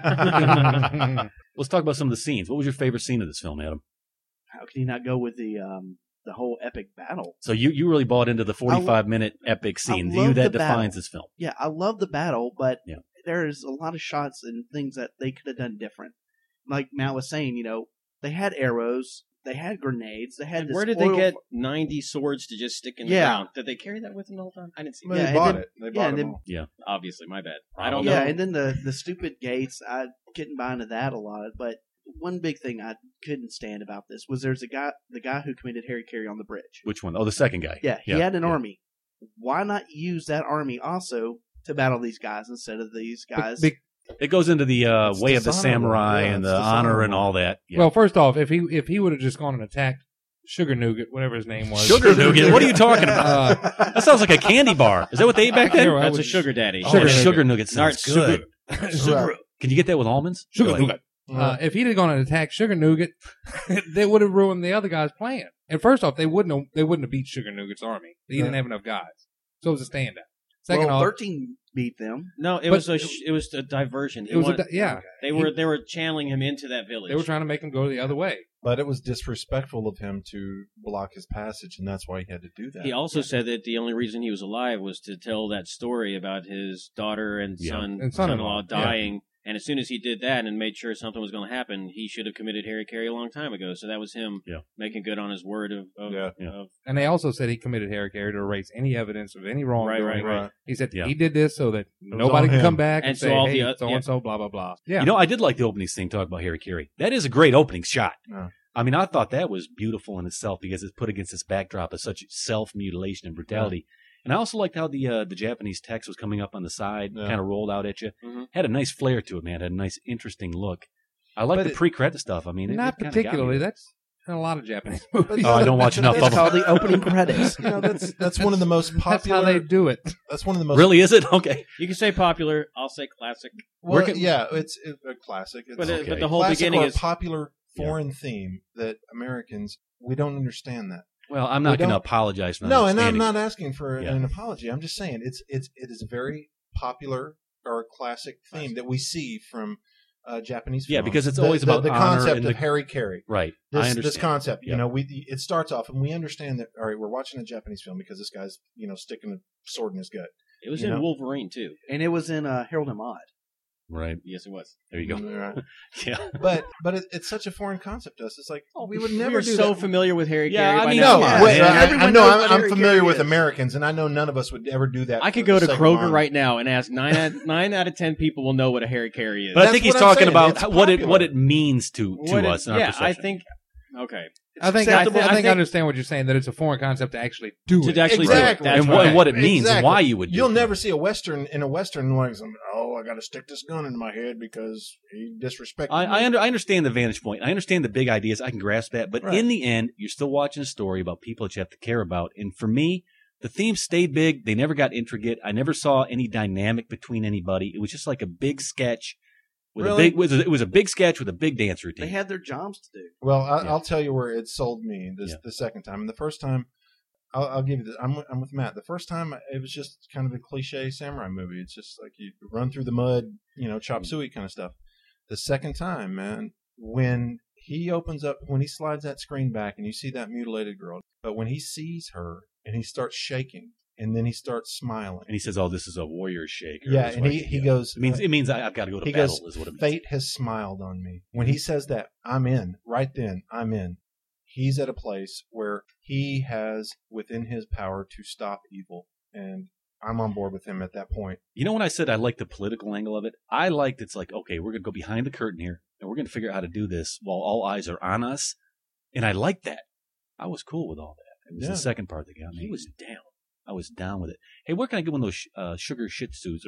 Yeah. Let's talk about some of the scenes. What was your favorite scene of this film, Adam? How could he not go with the um, the whole epic battle? So you, you really bought into the forty-five minute epic scene. I To you, love that the defines battle. this film. Yeah, I love the battle, but Yeah. there's a lot of shots and things that they could have done different. Like Matt was saying, you know, they had arrows, they had grenades, they had. And this where did they oil- get ninety swords to just stick in the Yeah. ground? Did they carry that with them the whole time? I didn't see Well, that. Yeah, they and bought then- it. They yeah, bought and them then- all. Obviously, my bad. I don't Yeah, know. and then the the stupid gates, I couldn't buy into that a lot. But one big thing I couldn't stand about this was there's a guy, the guy who committed Harry Carey on the bridge. Which one? Oh, the second guy. Yeah, he had an yeah. army. Why not use that army also to battle these guys instead of these guys? Big- It goes into the uh, It's way of the dishonorable. samurai Yeah, and it's the honor and dishonorable. all that. Yeah. Well, first off, if he if he would have just gone and attacked Sugar Nougat, whatever his name was, Sugar nougat? What are you talking about? Uh, That sounds like a candy bar. Is that what they ate back then? You're right. That's a was- sugar daddy. Oh, Sugar sugar, nougat. nougat sounds Not good. Sugar. Can you get that with almonds? Sugar Really? Nougat. Uh, if he'd have gone and attacked Sugar Nougat, they would have ruined the other guy's plan. And first off, they wouldn't have, they wouldn't have beat Sugar Nougat's army. He didn't Yeah. have enough guys, so it was a standout. Second well, off, thirteen beat them. No, it But was a sh- it was a diversion. He it was a, wanted- di- yeah. they were they were channeling him into that village. They were trying to make him go the other way. But it was disrespectful of him to block his passage, and that's why he had to do that. He also said that the only reason he was alive was to tell that story about his daughter and Yeah. son And son-in-law son-in-law, dying. And as soon as he did that and made sure something was going to happen, he should have committed Harry Carey a long time ago. So that was him Yeah. making good on his word of, of, Yeah. Yeah. of And they also said he committed Harry Carey to erase any evidence of any wrongdoing. Right, right, right. He said Yeah. he did this so that was nobody on can him. come back and, And so say, all hey, the oth- so and so, blah blah blah. Yeah, You know, I did like the opening scene, talk about Harry Carey. That is a great opening shot. Yeah. I mean, I thought that was beautiful in itself because it's put against this backdrop of such self-mutilation and brutality. And I also liked how the uh, the Japanese text was coming up on the side, Yeah. kind of rolled out at you. Mhm. Had a nice flair to it, man. Had a nice, interesting look. I like But the it- pre-credit stuff. I mean, it, not it kinda got me. particularly. That's in a lot of Japanese movies. Oh, I don't watch enough It's of them. called the opening credits. You know, that's that's one of the most That's popular. how they do it. That's one of the most. Really, is it? Okay. You can say popular. I'll say classic. Well, Working- yeah, it's, it's a classic. It's But, it, Okay. but the whole classic beginning or a is popular foreign theme that Americans we don't understand that. Well, I'm We not going to don't- apologize for not No, and I'm understanding. not asking for Yeah. an apology. I'm just saying it's it's it is a very popular or classic theme that we see from uh, Japanese films. Yeah, because it's The- always the, about the honor concept and of the- Harry Carey. Right. This, I understand. this concept, Yeah. you know, we it starts off and we understand that. All right, we're watching a Japanese film because this guy's you know sticking a sword in his gut. it was You in know? Wolverine too. And it was in uh, Harold and Maude. Right. Yes, it was. There you go. Right. Yeah. But but it, it's such a foreign concept to us. It's like oh, we would never We're do so that. familiar with Harry Yeah, Carey. I by mean, now. No, Yeah, wait, man. I, I Everyone know knows I'm, what I'm Harry familiar Carey with is. Americans, and I know none of us would ever do that. I for could the go to sake of Kroger honor. right now and ask nine out, nine out of ten people will know what a Harry Carey is. But I That's think he's what I'm talking saying. about It's how- what it popular. what it means to to What it- us and our yeah, I perception. think. Okay. I think I, acceptable. think I I think I think- understand what you're saying. That it's a foreign concept to actually do To it. actually do it. Exactly. That's and, what, right. and what it means and Exactly. why you would do You'll it. never see a western in a western like some, oh, I got to stick this gun in my head because he disrespected I, me. I, under, I understand the vantage point. I understand the big ideas. I can grasp that. But Right. in the end, you're still watching a story about people that you have to care about. And for me, the themes stayed big. They never got intricate. I never saw any dynamic between anybody. It was just like a big sketch With Really? a big, with a, it was a big sketch with a big dance routine. They had their jobs to do. Well, I, Yeah. I'll tell you where it sold me this Yeah. the second time. And the first time, I'll, I'll give you this. I'm, with- I'm with Matt. The first time, it was just kind of a cliche samurai movie. It's just like you run through the mud, you know, chop suey kind of stuff. The second time, man, when he opens up, when he slides that screen back and you see that mutilated girl, but when he sees her and he starts shaking and then he starts smiling. and he says, "Oh, this is a warrior shake." or Yeah, that's and what he, I- he yeah. goes, It means it means I, I've got to go to he battle. goes, is what it means. fate has smiled on me. When he says that, I'm in. Right then, I'm in. He's at a place where he has within his power to stop evil, and I'm on board with him at that point. You know when I said I liked the political angle of it? I liked it's like, okay, we're going to go behind the curtain here, and we're going to figure out how to do this while all eyes are on us. And I liked that. I was cool with all that. It was Yeah. the second part that got me. He was down. I was down with it. Hey, where can I get one of those sh- uh, sugar shih tzus?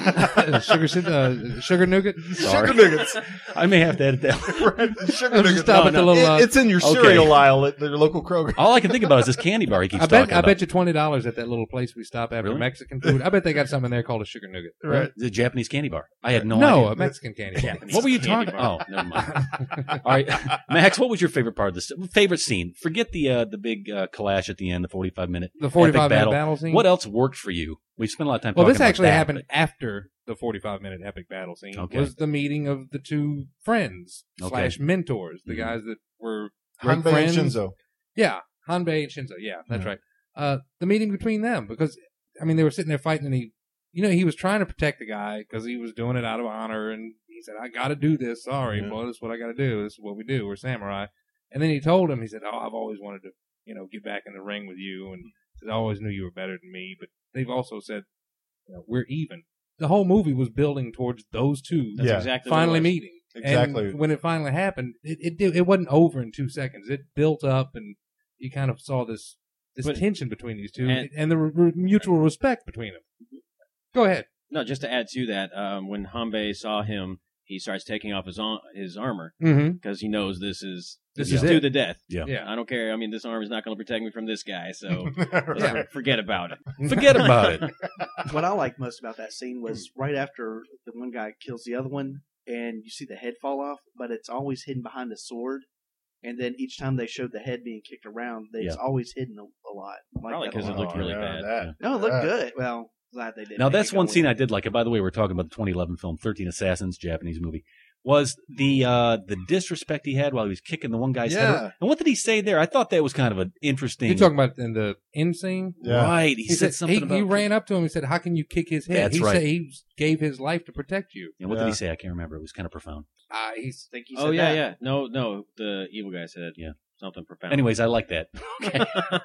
Or sugar, shit, uh, sugar nougat. Sorry. Sugar nuggets. I may have to edit that. Right, sugar Just nuggets. stop at the little. Uh, It- it's in your Okay. cereal aisle at the local Kroger. All I can think about is this candy bar he keeps I bet. talking I about. bet you twenty dollars at that little place we stop after Really? Mexican food. I bet they got something there called a sugar nougat. Right. The Japanese candy bar. I had no, No, idea. a Mexican candy. bar. What were you Candy talking? bar. Oh, never mind. All right, Max, what was your favorite part of this? Favorite scene? Forget the uh, the big uh, clash at the end, the forty-five minute, The forty-five epic minute battle. battle scene. What else worked for you? We spent a lot of time. Well, talking this about actually that, happened after the forty-five minute epic battle scene. Okay. Was the meeting of the two friends Okay. slash mentors, the Mhm. guys that were great Hanbei and friends. Shinzo. Yeah, Hanbei and Shinzo. Yeah, that's Yeah. right. Uh, the meeting between them, because I mean, they were sitting there fighting, and he, you know, he was trying to protect the guy because he was doing it out of honor, and he said, "I got to do this. Sorry, Yeah. well, this is what I got to do. This is what we do. We're samurai." And then he told him, he said, "Oh, I've always wanted to, you know, get back in the ring with you," and he said, "I always knew you were better than me." But they've also said, you know, "We're even." The whole movie was building towards those two That's Yeah. exactly what it finally was. meeting. Exactly. And when it finally happened, it it, did, it wasn't over in two seconds. It built up, and you kind of saw this this But- tension between these two, and- and, the re- re- mutual respect between them. Go ahead. No, just to add to that, um, when Hanbei saw him, he starts taking off his on- his armor Mm-hmm. because he knows this is This this is is to it. the death. Yeah. Yeah. I don't care. I mean, this armor is not going to protect me from this guy, so Yeah. forget about it. Forget about it. What I liked most about that scene was right after the one guy kills the other one, and you see the head fall off, but it's always hidden behind a sword. And then each time they showed the head being kicked around, it's Yeah. always hidden a, a lot. I like Probably that a because it lot. looked really Oh, yeah, bad. that- No, it looked that- good. Well, glad they did. Now make that's it go one scene in. I did like. By the way, we're talking about the twenty eleven film thirteen Assassins, Japanese movie. Was the uh, the disrespect he had while he was kicking the one guy's head? Yeah. off. And what did he say there? I thought that was kind of an interesting. You're talking about in the end scene. Yeah. Right? He, He, said, said something he, about. he ran up to him and said, "How can you kick his head?" That's he right. said he gave his life to protect you. And what Yeah. did he say? I can't remember. It was kind of profound. Uh, he's I think he Oh said yeah, that. yeah. No, no. The evil guy said Yeah. something profound. Anyways, I like that. Okay.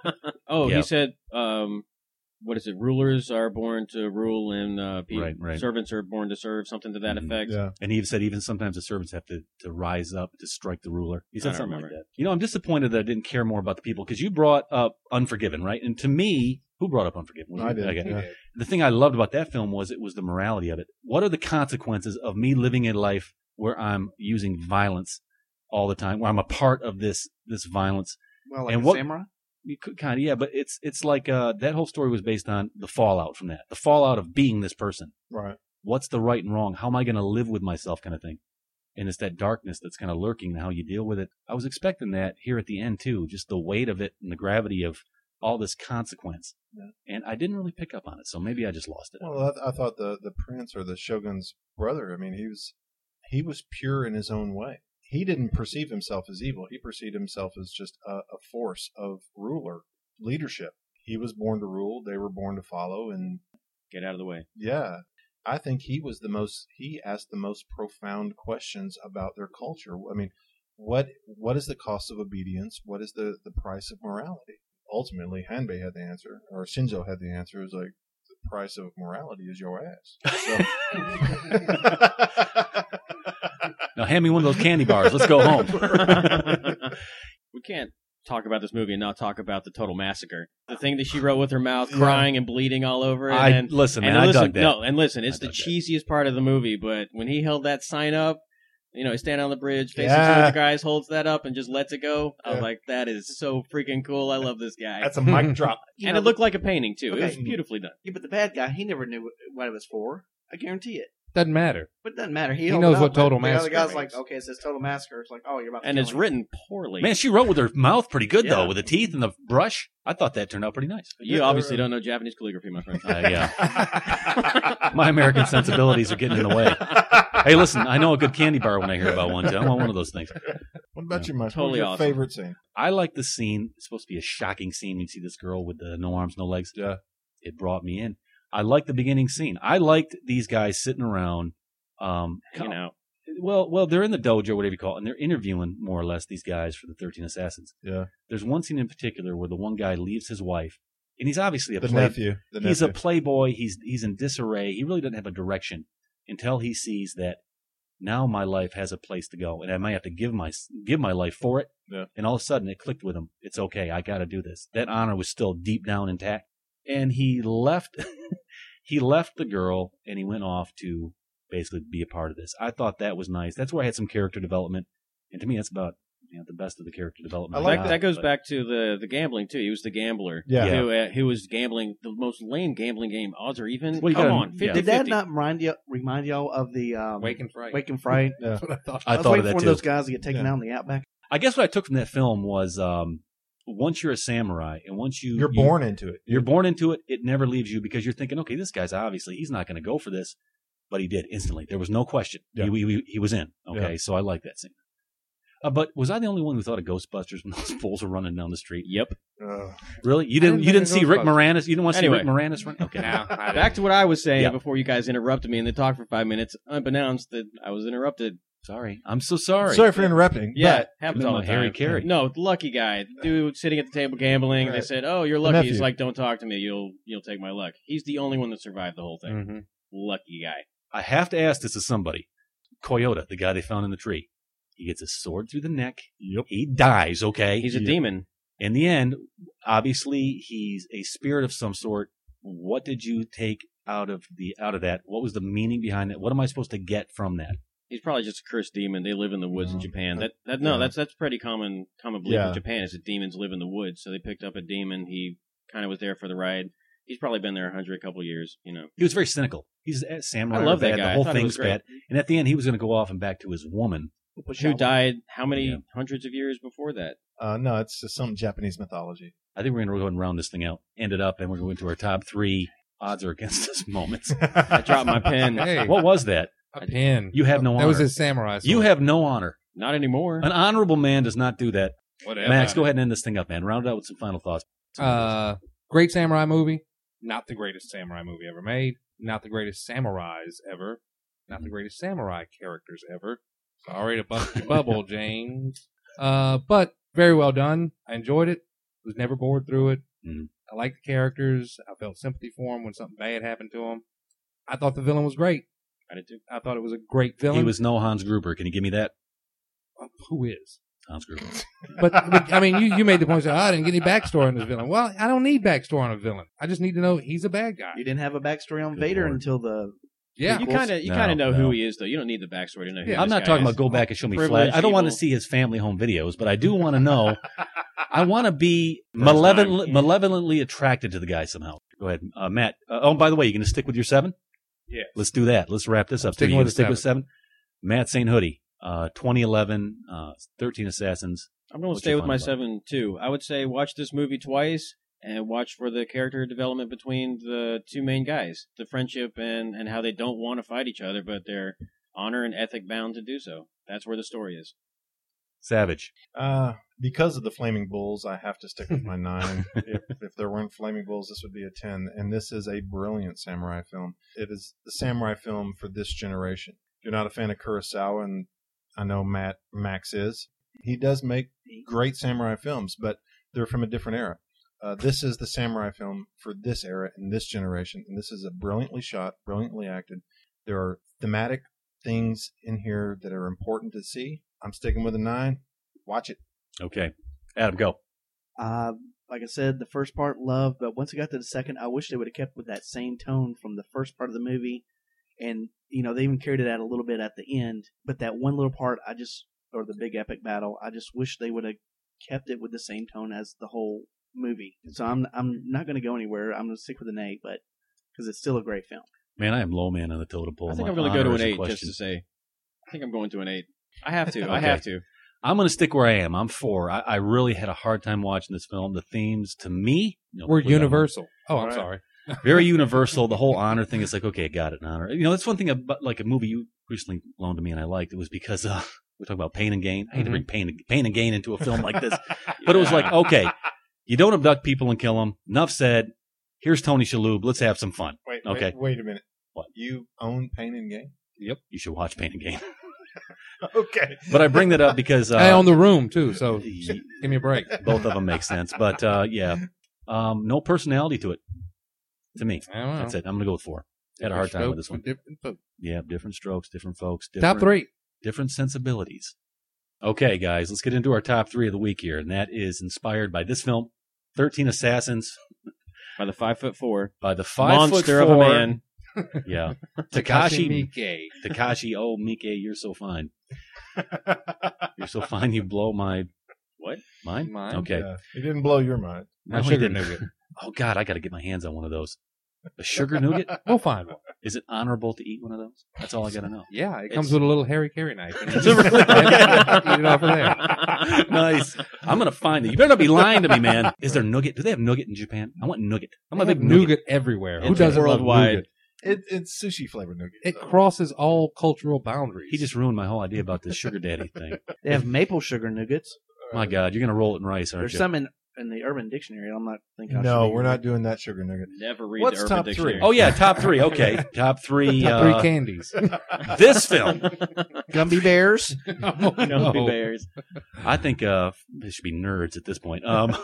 oh, Yeah. he said, um, "What is it? Rulers are born to rule, and uh, people, Right, right. servants are born to serve." Something to that Mhm. effect. Yeah. And he even said even sometimes the servants have to, to rise up to strike the ruler. He said I don't something remember. like that. You know, I'm disappointed that I didn't care more about the people because you brought up Unforgiven, right? And to me, who brought up Unforgiven? Was I you? did, Okay. yeah. The thing I loved about that film was it was the morality of it. What are the consequences of me living a life where I'm using violence all the time, where I'm a part of this this violence? Well, like And a what- samurai. You could kind of, yeah, but it's it's like uh, that whole story was based on the fallout from that, the fallout of being this person. Right. What's the right and wrong? How am I going to live with myself, kind of thing. And it's that darkness that's kind of lurking and how you deal with it. I was expecting that here at the end too, just the weight of it and the gravity of all this consequence. Yeah. And I didn't really pick up on it, so maybe I just lost it. Well, I, I thought the the prince or the shogun's brother. I mean, he was he was pure in his own way. He didn't perceive himself as evil. He perceived himself as just a, a force of ruler leadership. He was born to rule. They were born to follow. And Get out of the way. yeah, I think he was the most. He asked the most profound questions about their culture. I mean, what what is the cost of obedience? What is the the price of morality? Ultimately, Hanbei had the answer, or Shinzo had the answer. It was like the price of morality is your ass. So. Now hand me one of those candy bars. Let's go home. We can't talk about this movie and not talk about the total massacre. The thing that she wrote with her mouth, crying and bleeding all over it. I and, listen, man. and I listen, dug that. No, and listen, it's I the dug that. cheesiest part of the movie. But when he held that sign up, you know, he's standing on the bridge, facing two Yeah. other guys, holds that up, and just lets it go. I was Yeah. like, that is so freaking cool. I love this guy. That's a mic drop. You and know, it looked like a painting too. It was Okay. beautifully done. Yeah, but the bad guy, he never knew what it was for. I guarantee it. Doesn't matter. But it doesn't matter. He, He held knows it up, what Total but the other Massacre guy's means. like, okay, it says Total Massacre. It's like, oh, you're about to And kill it's him. written poorly. Man, she wrote with her mouth pretty good, Yeah. though, with the teeth and the brush. I thought that turned out pretty nice. You obviously don't know Japanese calligraphy, my friend. Uh, yeah. My American sensibilities are getting in the way. Hey, listen, I know a good candy bar when I hear about one, too. I want one of those things. What about Yeah. you, Mike? Totally what was your awesome. favorite scene? I like the scene. It's supposed to be a shocking scene when you see this girl with the no arms, no legs. Yeah. It brought me in. I liked the beginning scene. I liked these guys sitting around. Um, Hanging out. Well, well, they're in the dojo, whatever you call it, and they're interviewing more or less these guys for the thirteen Assassins. Yeah. There's one scene in particular where the one guy leaves his wife, and he's obviously a The play- nephew. The he's nephew. a playboy. He's he's in disarray. He really doesn't have a direction until he sees that now my life has a place to go, and I might have to give my give my life for it. Yeah. And all of a sudden, it clicked with him. It's okay. I got to do this. That honor was still deep down intact, and he left. he left the girl, and he went off to basically be a part of this. I thought that was nice. That's where I had some character development, and to me, that's about you know, the best of the character development. I like that, got, that goes but- back to the, the gambling too. He was the gambler. Yeah. Who, uh, who was gambling the most lame gambling game. Odds are even. Well, you Come gotta- on, yeah. fifty Did that fifty. not remind you remind y'all of the um, Wake and Fright. Wake and Fright? Yeah. That's what I thought. I, I was thought waiting of that for one too. of those guys to get taken Yeah. out in the outback. I guess what I took from that film was um, once you're a samurai and once you You're you- born into it. You're born into it. It never leaves you because you're thinking, okay, this guy's obviously he's not going to go for this, but he did instantly. There was no question. Yeah. He, he, he was in. Okay, Yeah. so I like that scene. Uh, but was I the only one who thought of Ghostbusters when those fools were running down the street? Yep. Uh, Really? You I didn't? didn't You didn't think see of Rick Ghostbusters. Moranis? You didn't want to see Anyway. Rick Moranis run? Okay. No, I didn't. Back to what I was saying Yeah. before you guys interrupted me and they talked for five minutes, unbeknownst that I was interrupted. Sorry, I'm so sorry. sorry for interrupting. Yeah, but happens Come all on, the time. Harry Carey. No, lucky guy, dude, sitting at the table gambling. They Right. said, "Oh, you're The lucky." He's nephew. like, "Don't talk to me. You'll you'll take my luck." He's the only one that survived the whole thing. Mhm. Lucky guy. I have to ask this of somebody. Coyote, the guy they found in the tree. He gets a sword through the neck. Yep. He dies. Okay. He's a Yeah. demon. In the end, obviously, he's a spirit of some sort. What did you take out of the out of that? What was the meaning behind it? What am I supposed to get from that? He's probably just a cursed demon. They live in the woods in No. Japan. That that no, Yeah. that's that's pretty common common belief Yeah. in Japan is that demons live in the woods. So they picked up a demon. He kind of was there for the ride. He's probably been there a hundred, couple years. You know. He was very cynical. He's a samurai. I love that bad, guy. The I whole thought he thing's was great. bad. And at the end, he was going to go off and back to his woman. Who died? How many Yeah. hundreds of years before that? uh, no, it's just some Japanese mythology. I think we're going to go ahead and round this thing out. End it up, and we're going to our top three odds are against us moments. I dropped my pen. Hey, What was that? a pin. You have no That honor. was his samurai. You sword. have no honor. Not anymore. An honorable man does not do that. Whatever. Max, go ahead and end this thing up, man. Round it out with some final thoughts. Uh, great samurai movie. Not the greatest samurai movie ever made. Not the greatest samurais ever. Not the greatest samurai characters ever. Sorry to bust your bubble, James. Uh, but very well done. I enjoyed it. Was never bored through it. Mhm. I liked the characters. I felt sympathy for them when something bad happened to them. I thought the villain was great. I did too. I thought it was a great villain. He was no Hans Gruber. Can you give me that? Who is? Hans Gruber. But, but I mean, you, you made the point that oh, I didn't get any backstory on this villain. Well, I don't need backstory on a villain. I just need to know he's a bad guy. You didn't have a backstory on Good Vader Lord. until the Yeah. You kind of you No, kind of know no. who he is, though. You don't need the backstory to know who Yeah. this I'm not guy talking is. about go back and show me Privileged flat. I don't want to evil. see his family home videos, but I do want to know. I want to be malevolent, time. malevolently attracted to the guy somehow. Go ahead, uh, Matt. Uh, oh, by the way, you going to stick with your seven? Yeah. Let's do that. Let's wrap this up. Sticking too. You with gonna the stick with seven. Matt Saint Hoodie, uh, twenty eleven, uh, thirteen Assassins. I'm going to What's stay your with my final thought? seven too. I would say watch this movie twice and watch for the character development between the two main guys, the friendship and and how they don't want to fight each other, but they're honor and ethic bound to do so. That's where the story is. Savage. Uh, because of the Flaming Bulls, I have to stick with my nine. if, if there weren't Flaming Bulls, this would be a ten. And this is a brilliant samurai film. It is the samurai film for this generation. If you're not a fan of Kurosawa, and I know Matt Max is, he does make great samurai films, but they're from a different era. Uh, this is the samurai film for this era and this generation, and this is a brilliantly shot, brilliantly acted. There are thematic things in here that are important to see. I'm sticking with a nine. Watch it. Okay. Adam, go. Uh, like I said, the first part, love, but once it got to the second, I wish they would have kept with that same tone from the first part of the movie. And, you know, they even carried it out a little bit at the end. But that one little part, I just, or the big epic battle, I just wish they would have kept it with the same tone as the whole movie. So I'm I'm not going to go anywhere. I'm going to stick with an eight, but because it's still a great film. Man, I am low man on the totem pole. I think My I'm going to go to honor an is a eight question. just to say. I think I'm going to an eight. I have to. I Okay. have to. I'm going to stick where I am. I'm four. I, I really had a hard time watching this film. The themes, to me, no, We're put that one. universal. Oh, I'm All right. sorry. Very universal. The whole honor thing is like, okay, got it, honor. You know, that's one thing about like a movie you recently loaned to me and I liked. It was because uh, we're talking about pain and gain. I hate to bring pain and, pain and gain into a film like this, but it was like, okay, you don't abduct people and kill them. Enough said. Here's Tony Shalhoub. Let's have some fun. Wait, Okay. wait, wait a minute. What? You own Pain and Gain? Yep, you should watch Pain and Gain. Okay. But I bring that up because uh, I own the room too, so give me a break. both of them make sense. But uh, yeah, um, no personality to it. To me, I don't know. that's it. I'm gonna go with four. Had a hard time with this one. Different folks. Yeah, different strokes, different folks. Different, Top three. different sensibilities. Okay, guys, let's get into our top three of the week here, and that is inspired by this film, thirteen Assassins, By the five foot four by the five monster foot of a four, man. Yeah, Takashi Takashi Miike. Takashi. Oh, Mike, you're so fine. You're so fine. You blow my What? mine. Mine? Okay. Yeah. He didn't blow your mind. No, Not he sugar didn't. nougat. Oh God, I got to get my hands on one of those. A sugar nougat. We'll find one. Is it honorable to eat one of those? That's all I got to know. Yeah, it comes It's- with a little Harry Carey knife. And you Is it just really? eat it off of there. Nice. I'm gonna find it. You better not be lying to me, man. Is there nougat? Do they have nougat in Japan? I want nougat. I'm a They big have nougat. nougat everywhere. Who It's doesn't love worldwide. nougat? It, it's sushi flavored nougat. It though. crosses all cultural boundaries. He just ruined my whole idea about this sugar daddy thing. They have maple sugar nougats. My God, you're gonna roll it in rice, aren't There's you? some in, in the Urban Dictionary. I'm not thinking. I No, should we're read not doing that sugar nugget. Never read What's the Urban top three? Dictionary. Oh yeah, top three. Okay, top three. Top uh, three candies. This film, Gumby bears. Oh, Gummy no. bears. I think uh, they should be nerds at this point. Um,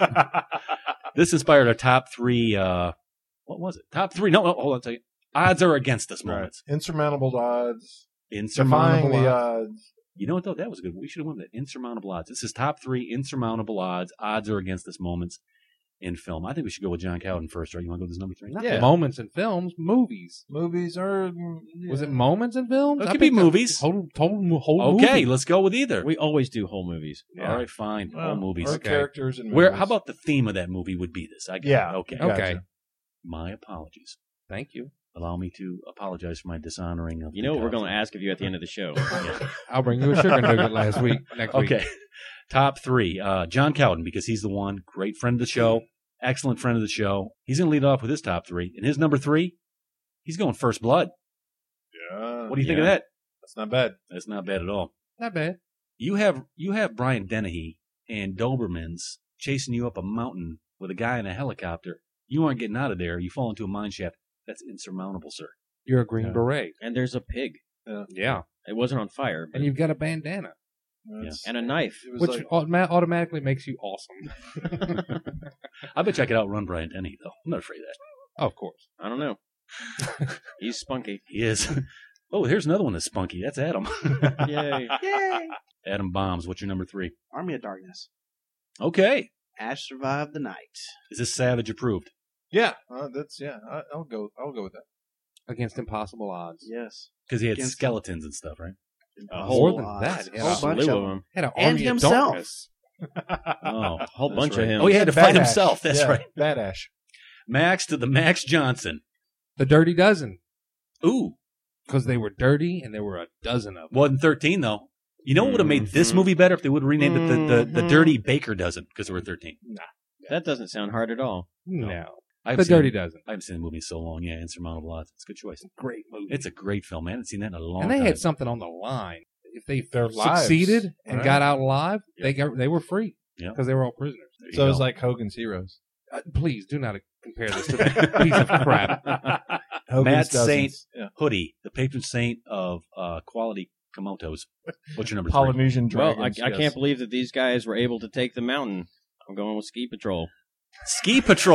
this inspired our top three. Uh, what was it? Top three? No, no. Hold on a second. Odds are against us. Right. Moments. Insurmountable odds. Insurmountable Defying the odds. odds. You know what though? That was good. We should have won that. Insurmountable odds. This is top three insurmountable odds. Odds are against us moments in film. I think we should go with John Cowden first, right? You want to go with this number three? Not Yeah. moments in films, movies. Movies are. mm, Was yeah. it moments in films? It I could be picked a movies. Whole, whole, whole Okay, movie. let's go with either. We always do whole movies. All right, fine. Well, All movies. Or Okay. characters and Where? movies. How about the theme of that movie would be this? I get Yeah. it. Okay. Gotcha. Okay. My apologies. Thank you. Allow me to apologize for my dishonoring of. You know the what we're going to concept. ask of you at the end of the show. I'll bring you a sugar nugget last week. Next week. Okay. Top three. Uh, John Cowden, because he's the one. Great friend of the show. Excellent friend of the show. He's going to lead off with his top three. And his number three, he's going First Blood. Yeah. What do you think Yeah. of that? That's not bad. That's not bad at all. Not bad. You have you have Brian Dennehy and Dobermans chasing you up a mountain with a guy in a helicopter. You aren't getting out of there. You fall into a mine shaft. That's insurmountable, sir. You're a Green Yeah. Beret. And there's a pig. Yeah. It wasn't on fire. But, And you've got a bandana, That's- and a knife. It was which like, automa- automatically makes you awesome. I bet you I could outrun Brian Dennehy, though. I'm not afraid of that. Oh, of course. I don't know. He's spunky. He is. Oh, here's another one that's spunky. That's Adam. Yay. Yay! Adam Bombs. What's your number three? Army of Darkness. Okay. Ash survived the night. Is this Savage approved? yeah, uh, that's yeah. I, I'll go. I'll go with that. Against impossible odds. Yes. Because he had Against- skeletons and stuff, right? A More whole, than odds. that, A yeah. whole a bunch slew of of them. them. Had an And army himself. of darkness. Oh. A whole That's bunch right. of him. Oh, he had to fight Badass. himself. That's Yeah, right. Badass. Max to the Max Johnson. The Dirty Dozen. Ooh. Because they were dirty and there were a dozen of them. Wasn't thirteen, though. You know what would have made this Mhm. movie better if they would have renamed it the, the, the Mhm. Dirty Baker Dozen because there were thirteen. That doesn't sound hard at all. No. I haven't The seen Dirty it- Dozen. I haven't seen the movie in so long. Yeah, Insurmountable Odds. It's a good choice. Great movie. It's a great film, man. I haven't seen that in a long and they time. had something on the line. If they Their lives, succeeded and right? got out alive, they got they were free Yeah. because they were all prisoners. There you So it's go. like Hogan's Heroes. Uh, please do not compare this to that piece of crap. Hogan's Matt Dozens. Saint Yeah. Hoodie, the patron saint of uh, quality Komotos. What's your number three? Polynesian Well, dragons. I, I yes. can't believe that these guys were able to take the mountain. I'm going with Ski Patrol. Ski Patrol.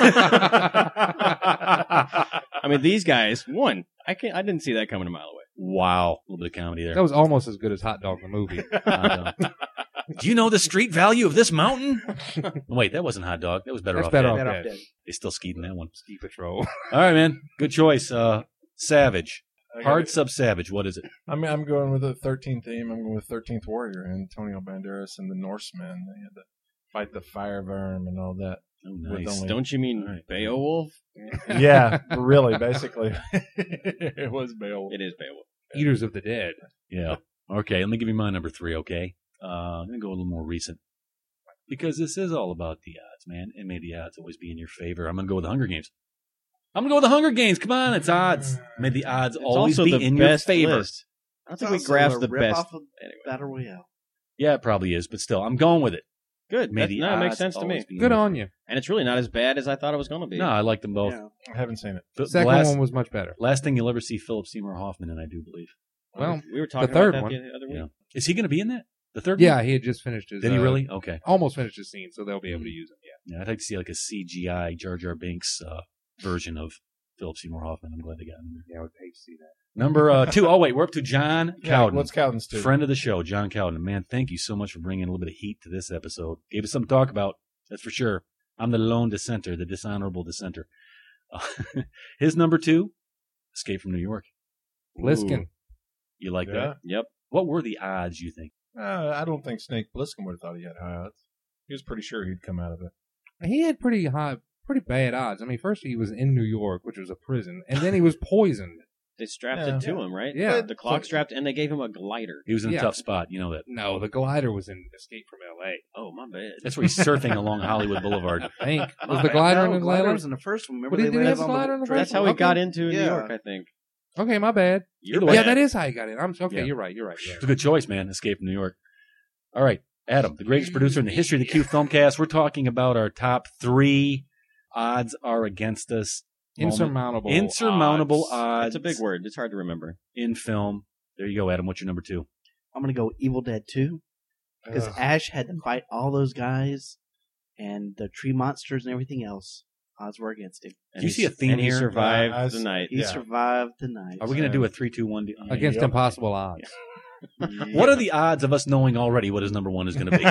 I mean, these guys, one, I can't. I didn't see that coming a mile away. Wow. A little bit of comedy there. That was almost as good as Hot Dog the movie. Uh, do you know the street value of this mountain? Wait, that wasn't Hot Dog. That was Better That's Off Better Dead. Off Better Dead. off dead. They still skied in that one. Ski Patrol. All right, man. Good choice. Uh, Savage. I got Hard it. sub Savage. What is it? I mean, I'm going with the thirteenth theme. I'm going with thirteenth Warrior, Antonio Banderas and the Norsemen. They had to fight the fire verm and all that. Oh, With nice. only- Don't you mean All right. Beowulf? Yeah, really, basically. It was Beowulf. It is Beowulf. Eaters of the Dead. Yeah. Okay, let me give you my number three, okay? Uh, I'm going to go a little more recent. Because this is all about the odds, man. And may the odds always be in your favor. I'm going to go with the Hunger Games. I'm going to go with the Hunger Games. Come on, it's odds. May the odds It's always also be the in your best favor. list. I don't It's think we also grasped a the rip best. off of Anyway, Battle Royale. Yeah, it probably is, but still, I'm going with it. good. May That, the no, it makes odds sense to me. always be in Good your on you. And it's really not as bad as I thought it was going to be. No, I like them both. Yeah. I haven't seen it. The, the Second last, one was much better. last thing you'll ever see Philip Seymour Hoffman in, I do believe. Well, we were talking the third about that one. the other week. Yeah. Is he going to be in that? The third Yeah, one? he had just finished his. Did he uh, really? Okay. Almost finished his scene, so they'll be able to use him. Yeah. Yeah, I'd like to see like a C G I Jar Jar Binks uh, version of Philip Seymour Hoffman. I'm glad they got him in there. Yeah, I would hate to see that. Number uh, two. Oh, wait, we're up to John Yeah, Cowden. what's Cowden's two? Friend of the show, John Cowden. Man, thank you so much for bringing a little bit of heat to this episode. Gave us something to talk about, that's for sure. I'm the lone dissenter, the dishonorable dissenter. Uh, his number two, Escape from New York. Pliskin. Ooh. You like Yeah. that? Yep. What were the odds, you think? Uh, I don't think Snake Plissken would have thought he had high odds. He was pretty sure he'd come out of it. He had pretty high, pretty bad odds. I mean, first he was in New York, which was a prison, and then he was poisoned. They strapped Yeah. it to him, right? Yeah. The clock strapped, and they gave him a glider. He was in a Yeah. tough spot, you know that. No, the glider was in Escape from L A. Oh, my bad. That's where he's surfing along Hollywood Boulevard. I think. My Was the bad. glider No, in glider Atlanta? was in the first one. Remember But he they didn't landed have on glider in the train? That's how he Okay. got into New Yeah. York, I think. Okay, my bad. You're the Yeah, one. that is how he got in. I'm okay. Yeah. You're right. You're right. Yeah. It's a good choice, man. Escape from New York. All right, Adam, the greatest producer in the history of the Q Filmcast. We're talking about our top three odds are against us. moment. Insurmountable. Insurmountable odds. odds. It's a big word. It's hard to remember. in film. There you go, Adam. What's your number two? I'm going to go Evil Dead two. Because Ugh. Ash had to fight all those guys and the tree monsters and everything else. Odds were against him. And Do you he- see a theme and he here? survived Uh, I the s- night. He Yeah. survived the night. Are we going to do a three, two, one? Against Yep. impossible odds. What are the odds of us knowing already what his number one is going to be?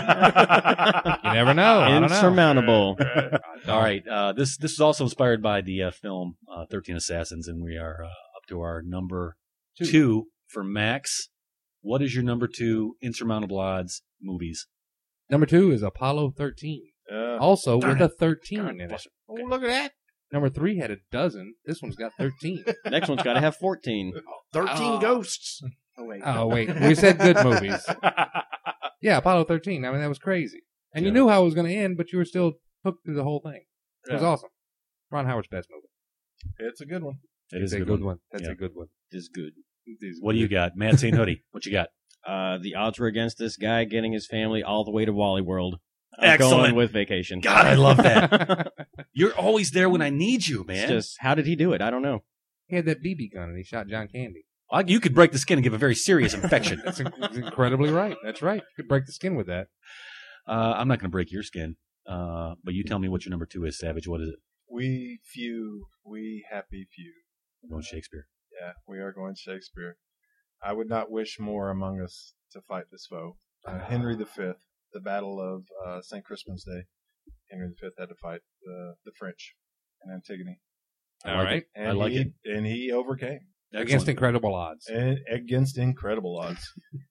You never know. I don't know. Insurmountable. All right. Uh, this this is also inspired by the uh, film uh, thirteen Assassins, and we are uh, up to our number two. Two. for Max. What is your number two insurmountable odds movies? Number two is Apollo thirteen. Uh, Also Darn with a thirteen in it. oh, look at that. Number three had a dozen. This one's got thirteen. Next one's got to have fourteen. thirteen Oh. ghosts. Oh, wait. Oh, wait. We said good movies. Yeah, Apollo thirteen. I mean, that was crazy. And you Yeah. knew how it was going to end, but you were still hooked through the whole thing. It was Yeah. awesome. Ron Howard's best movie. It's a good one. It is That's a good one. That's Yeah. a good one. Is good. It is What do you good. got? Matt Saint Hoodie. What you got? Uh, the odds were against this guy getting his family all the way to Wally World. I'm Excellent. going with Vacation. God, I love that. You're always there when I need you, man. It's just, how did he do it? I don't know. He had that B B gun and he shot John Candy. I- you could break the skin and give a very serious infection. That's in- incredibly right. That's right. You could break the skin with that. Uh, I'm not going to break your skin, uh, but you tell me what your number two is, Savage. What is it? We few, we happy few. I'm going Shakespeare. Yeah, we are going Shakespeare. I would not wish more among us to fight this foe. Uh, Henry the Fifth, the Battle of uh, Saint Crispin's Day. Henry the Fifth had to fight the the French in Antigone. I All like right. it. And I like he, it. And he overcame. Against Excellent. incredible odds. And against incredible odds.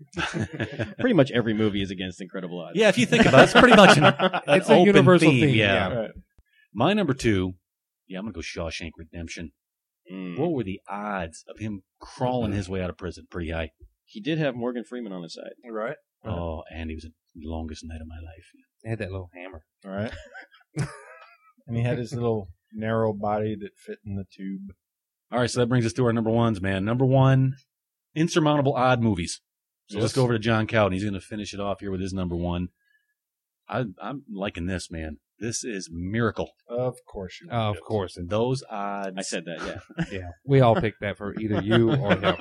Pretty much every movie is against Incredible Odds. Yeah, if you think about it, it's pretty much an, an It's a open universal theme. theme, Yeah. yeah. Right. My number two, yeah, I'm going to go Shawshank Redemption. Mm. What were the odds of him crawling his way out of prison? Pretty high. He did have Morgan Freeman on his side. Right. Right. Oh, and he was the longest night of my life. He had that little hammer. All right. And he had his little narrow body that fit in the tube. All right, so that brings us to our number ones, man. Number one, insurmountable odd movies. So let's Yes. go over to John Cowden. He's going to finish it off here with his number one. I, I'm liking this, man. This is Miracle. Of course you Oh, of would. course. And those odds. I said that, yeah. Yeah. We all picked that for either you or him.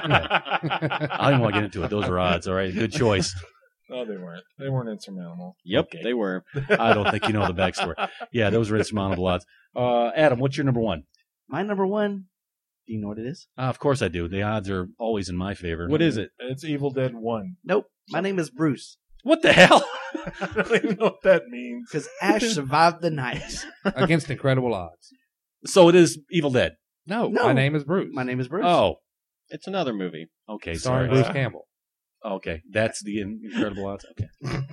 I don't even want to get into it. Those are odds, all right? Good choice. No, they weren't. They weren't insurmountable. Yep, Okay. they were. I don't think you know the backstory. Yeah, those are insurmountable odds. Uh, Adam, what's your number one? My number one, do you know what it is? Uh, of course I do. The odds are always in my favor. What is it? It's Evil Dead one. Nope. My name is Bruce. What the hell? I don't even know what that means. Because Ash survived the night. Against incredible odds. So it is Evil Dead. No, No. my name is Bruce. My name is Bruce. Oh, It's another movie. okay. Starring Sorry. Bruce Campbell. Okay, that's the in- Incredible Odds. Okay,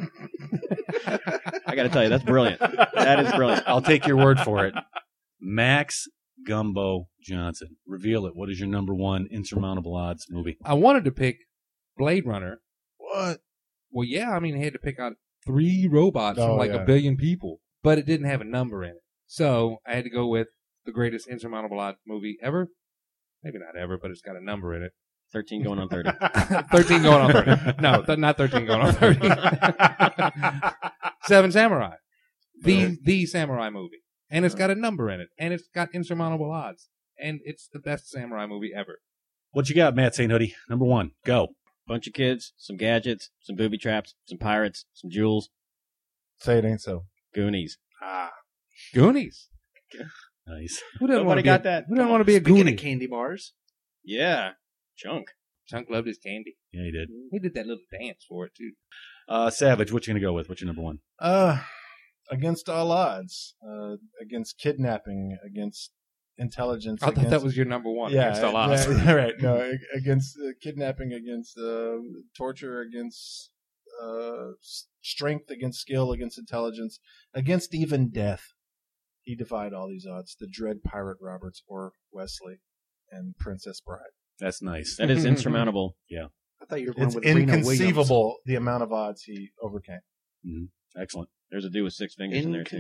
I got to tell you, that's brilliant. That is brilliant. I'll take your word for it. Max Gumbo Johnson, reveal it. What is your number one insurmountable odds movie? I wanted to pick Blade Runner. What? Well, yeah, I mean, he had to pick out three robots Oh, from like yeah. a billion people, but it didn't have a number in it. So I had to go with the greatest insurmountable odds movie ever. Maybe not ever, but it's got a number in it. thirteen going on thirty. thirteen going on thirty. No, th- not thirteen going on thirty. Seven Samurai. The, the samurai movie. And it's got a number in it. And it's got insurmountable odds. And it's the best samurai movie ever. What you got, Matt Saint Hoodie? Number one, go. Bunch of kids, some gadgets, some booby traps, some pirates, some jewels. Say it ain't so. Goonies. Ah. Goonies. Nice. Who doesn't Nobody want to be got a, that? Who doesn't want to be a Speaking Goonie? of candy bars, Yeah. Chunk. Chunk loved his candy. Yeah, he did. He did that little dance for it, too. Uh, Savage, what you gonna go with? What's your number one? Uh, against all odds, uh, against kidnapping, against intelligence. I thought against, that was your number one. yeah, against all odds. yeah, right. No, ag- against uh, kidnapping, against uh, torture, against uh, s- strength, against skill, against intelligence, against even death. He defied all these odds. The dread pirate Roberts or Wesley and Princess Bride. That's nice. That is insurmountable. I thought you were going It's with Rena inconceivable the amount of odds he overcame. Mm-hmm. Excellent. There's a dude with six fingers in there, too.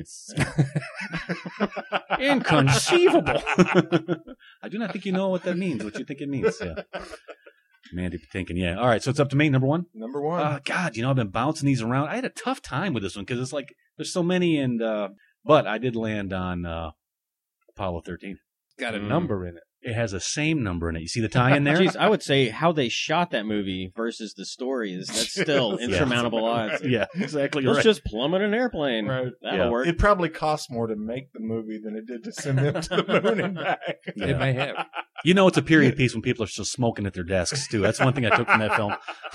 Inconceivable. I do not think you know what that means. What you think it means? Yeah. Mandy Patinkin. Yeah. All right. So it's up to me. Number one. Number one. Uh, God, you know I've been bouncing these around. I had a tough time with this one because it's like there's so many, and uh, but I did land on uh, Apollo thirteen. It's got a Mm. number in it. It has the same number in it. You see the tie in there? Jeez, I would say how they shot that movie versus the story is that's still insurmountable odds. Yeah, exactly Let's right. just plummet an airplane. Right. That'll Yeah. work. It probably cost more to make the movie than it did to send them to the moon and back. Yeah. It may have. You know it's a period piece when people are still smoking at their desks too. That's one thing I took from that film.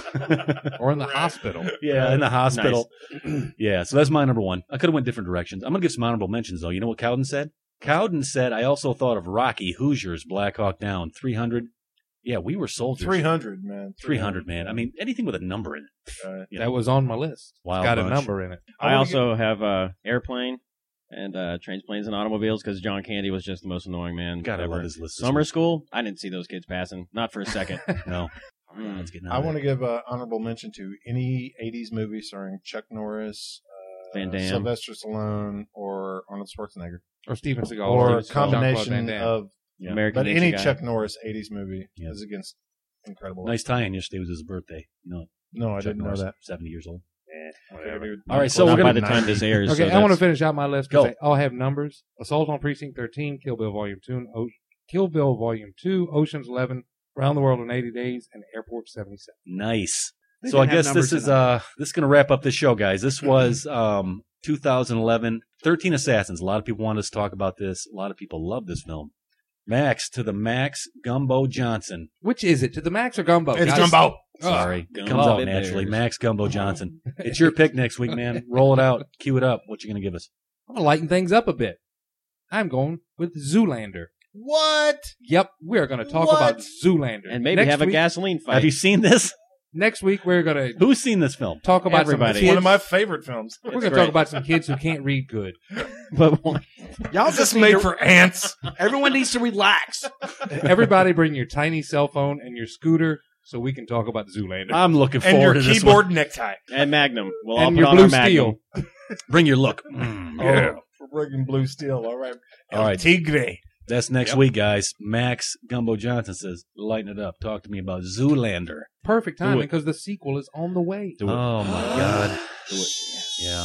Or in the hospital. Yeah, in the hospital. Yeah, so that's my number one. I could have went different directions. I'm gonna give some honorable mentions though. You know what Cowden said? Cowden said, I also thought of Rocky, Hoosiers, Black Hawk Down, three hundred. Yeah, we were soldiers. three hundred, man. three hundred, man. I mean, anything with a number in it. Uh, You know, That was on my list. Wild It's got Bunch. a number in it. I also have uh, Airplane and uh, Trains, Planes, and Automobiles because John Candy was just the most annoying man God, I ever. love his list. this Summer week. School, I didn't see those kids passing. Not for a second. No. Mm. Let's get I want to give an honorable mention to any eighties movie starring Chuck Norris, uh, Van Damme. Sylvester Stallone, or Arnold Schwarzenegger. Or Steven Seagal. or a Steven Seagal, Jean-Claude Van combination Damme. of, Yeah. American but Nature any Guy. Chuck Norris eighties movie Yeah. is against Incredible. Nice tie-in. Yesterday was his birthday. You know, No, I Chuck didn't Norris, know that. seventy years old. Whatever. All right, so Not we're by gonna the time this airs. Okay, so I want to that's- finish out my list because Go. they all have numbers. Assault on Precinct thirteen, Kill Bill Volume two, o- Kill Bill Volume two, Ocean's eleven, Round the World in eighty days, and Airport seventy-seven. Nice. They So I didn't have guess this numbers is in it. uh this is gonna wrap up this show, guys. This was um two thousand eleven, thirteen Assassins. A lot of people want us to talk about this. A lot of people love this film. Max to the Max Gumbo Johnson. Which is it? To the Max or Gumbo? It's Guys? Gumbo. Sorry, Gumbo comes out Bears. naturally. Max Gumbo Johnson. It's your pick next week, man. Roll it out. Cue it up. What you gonna give us? I'm going to lighten things up a bit. I'm going with Zoolander. What? Yep, we're going to talk What? about Zoolander. And maybe next have a week, gasoline fight. Have you seen this? Next week, we're going to Who's seen this film? talk about Everybody. some It's kids. one of my favorite films. we're It's going to great. talk about some kids who can't read good. But Y'all It's just made need to, for ants. everyone needs to relax. Everybody bring your tiny cell phone and your scooter so we can talk about Zoolander. I'm looking And forward your to this keyboard one. necktie. and Magnum. We'll all and put your on blue our Magnum. steel. Bring your look. Mm, yeah. Oh, for bringing blue steel. All right. All right. Tigre. That's next Yep. week, guys. Max Gumbo Johnson says, lighten it up. Talk to me about Zoolander. Perfect timing it. because the sequel is on the way. Do it. Oh, my God. Do it. Yeah.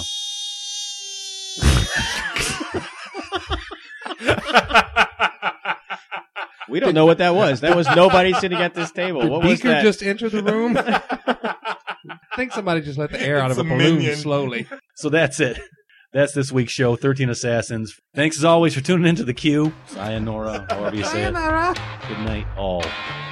We don't know what that was. That was nobody sitting at this table. Did What was Beaker that? just enter the room? I think somebody just let the air out of It's a a balloon minion. slowly. So that's it. That's this week's show, thirteen Assassins. Thanks as always for tuning into the Q. Sayonara, however you say it. Good night, all.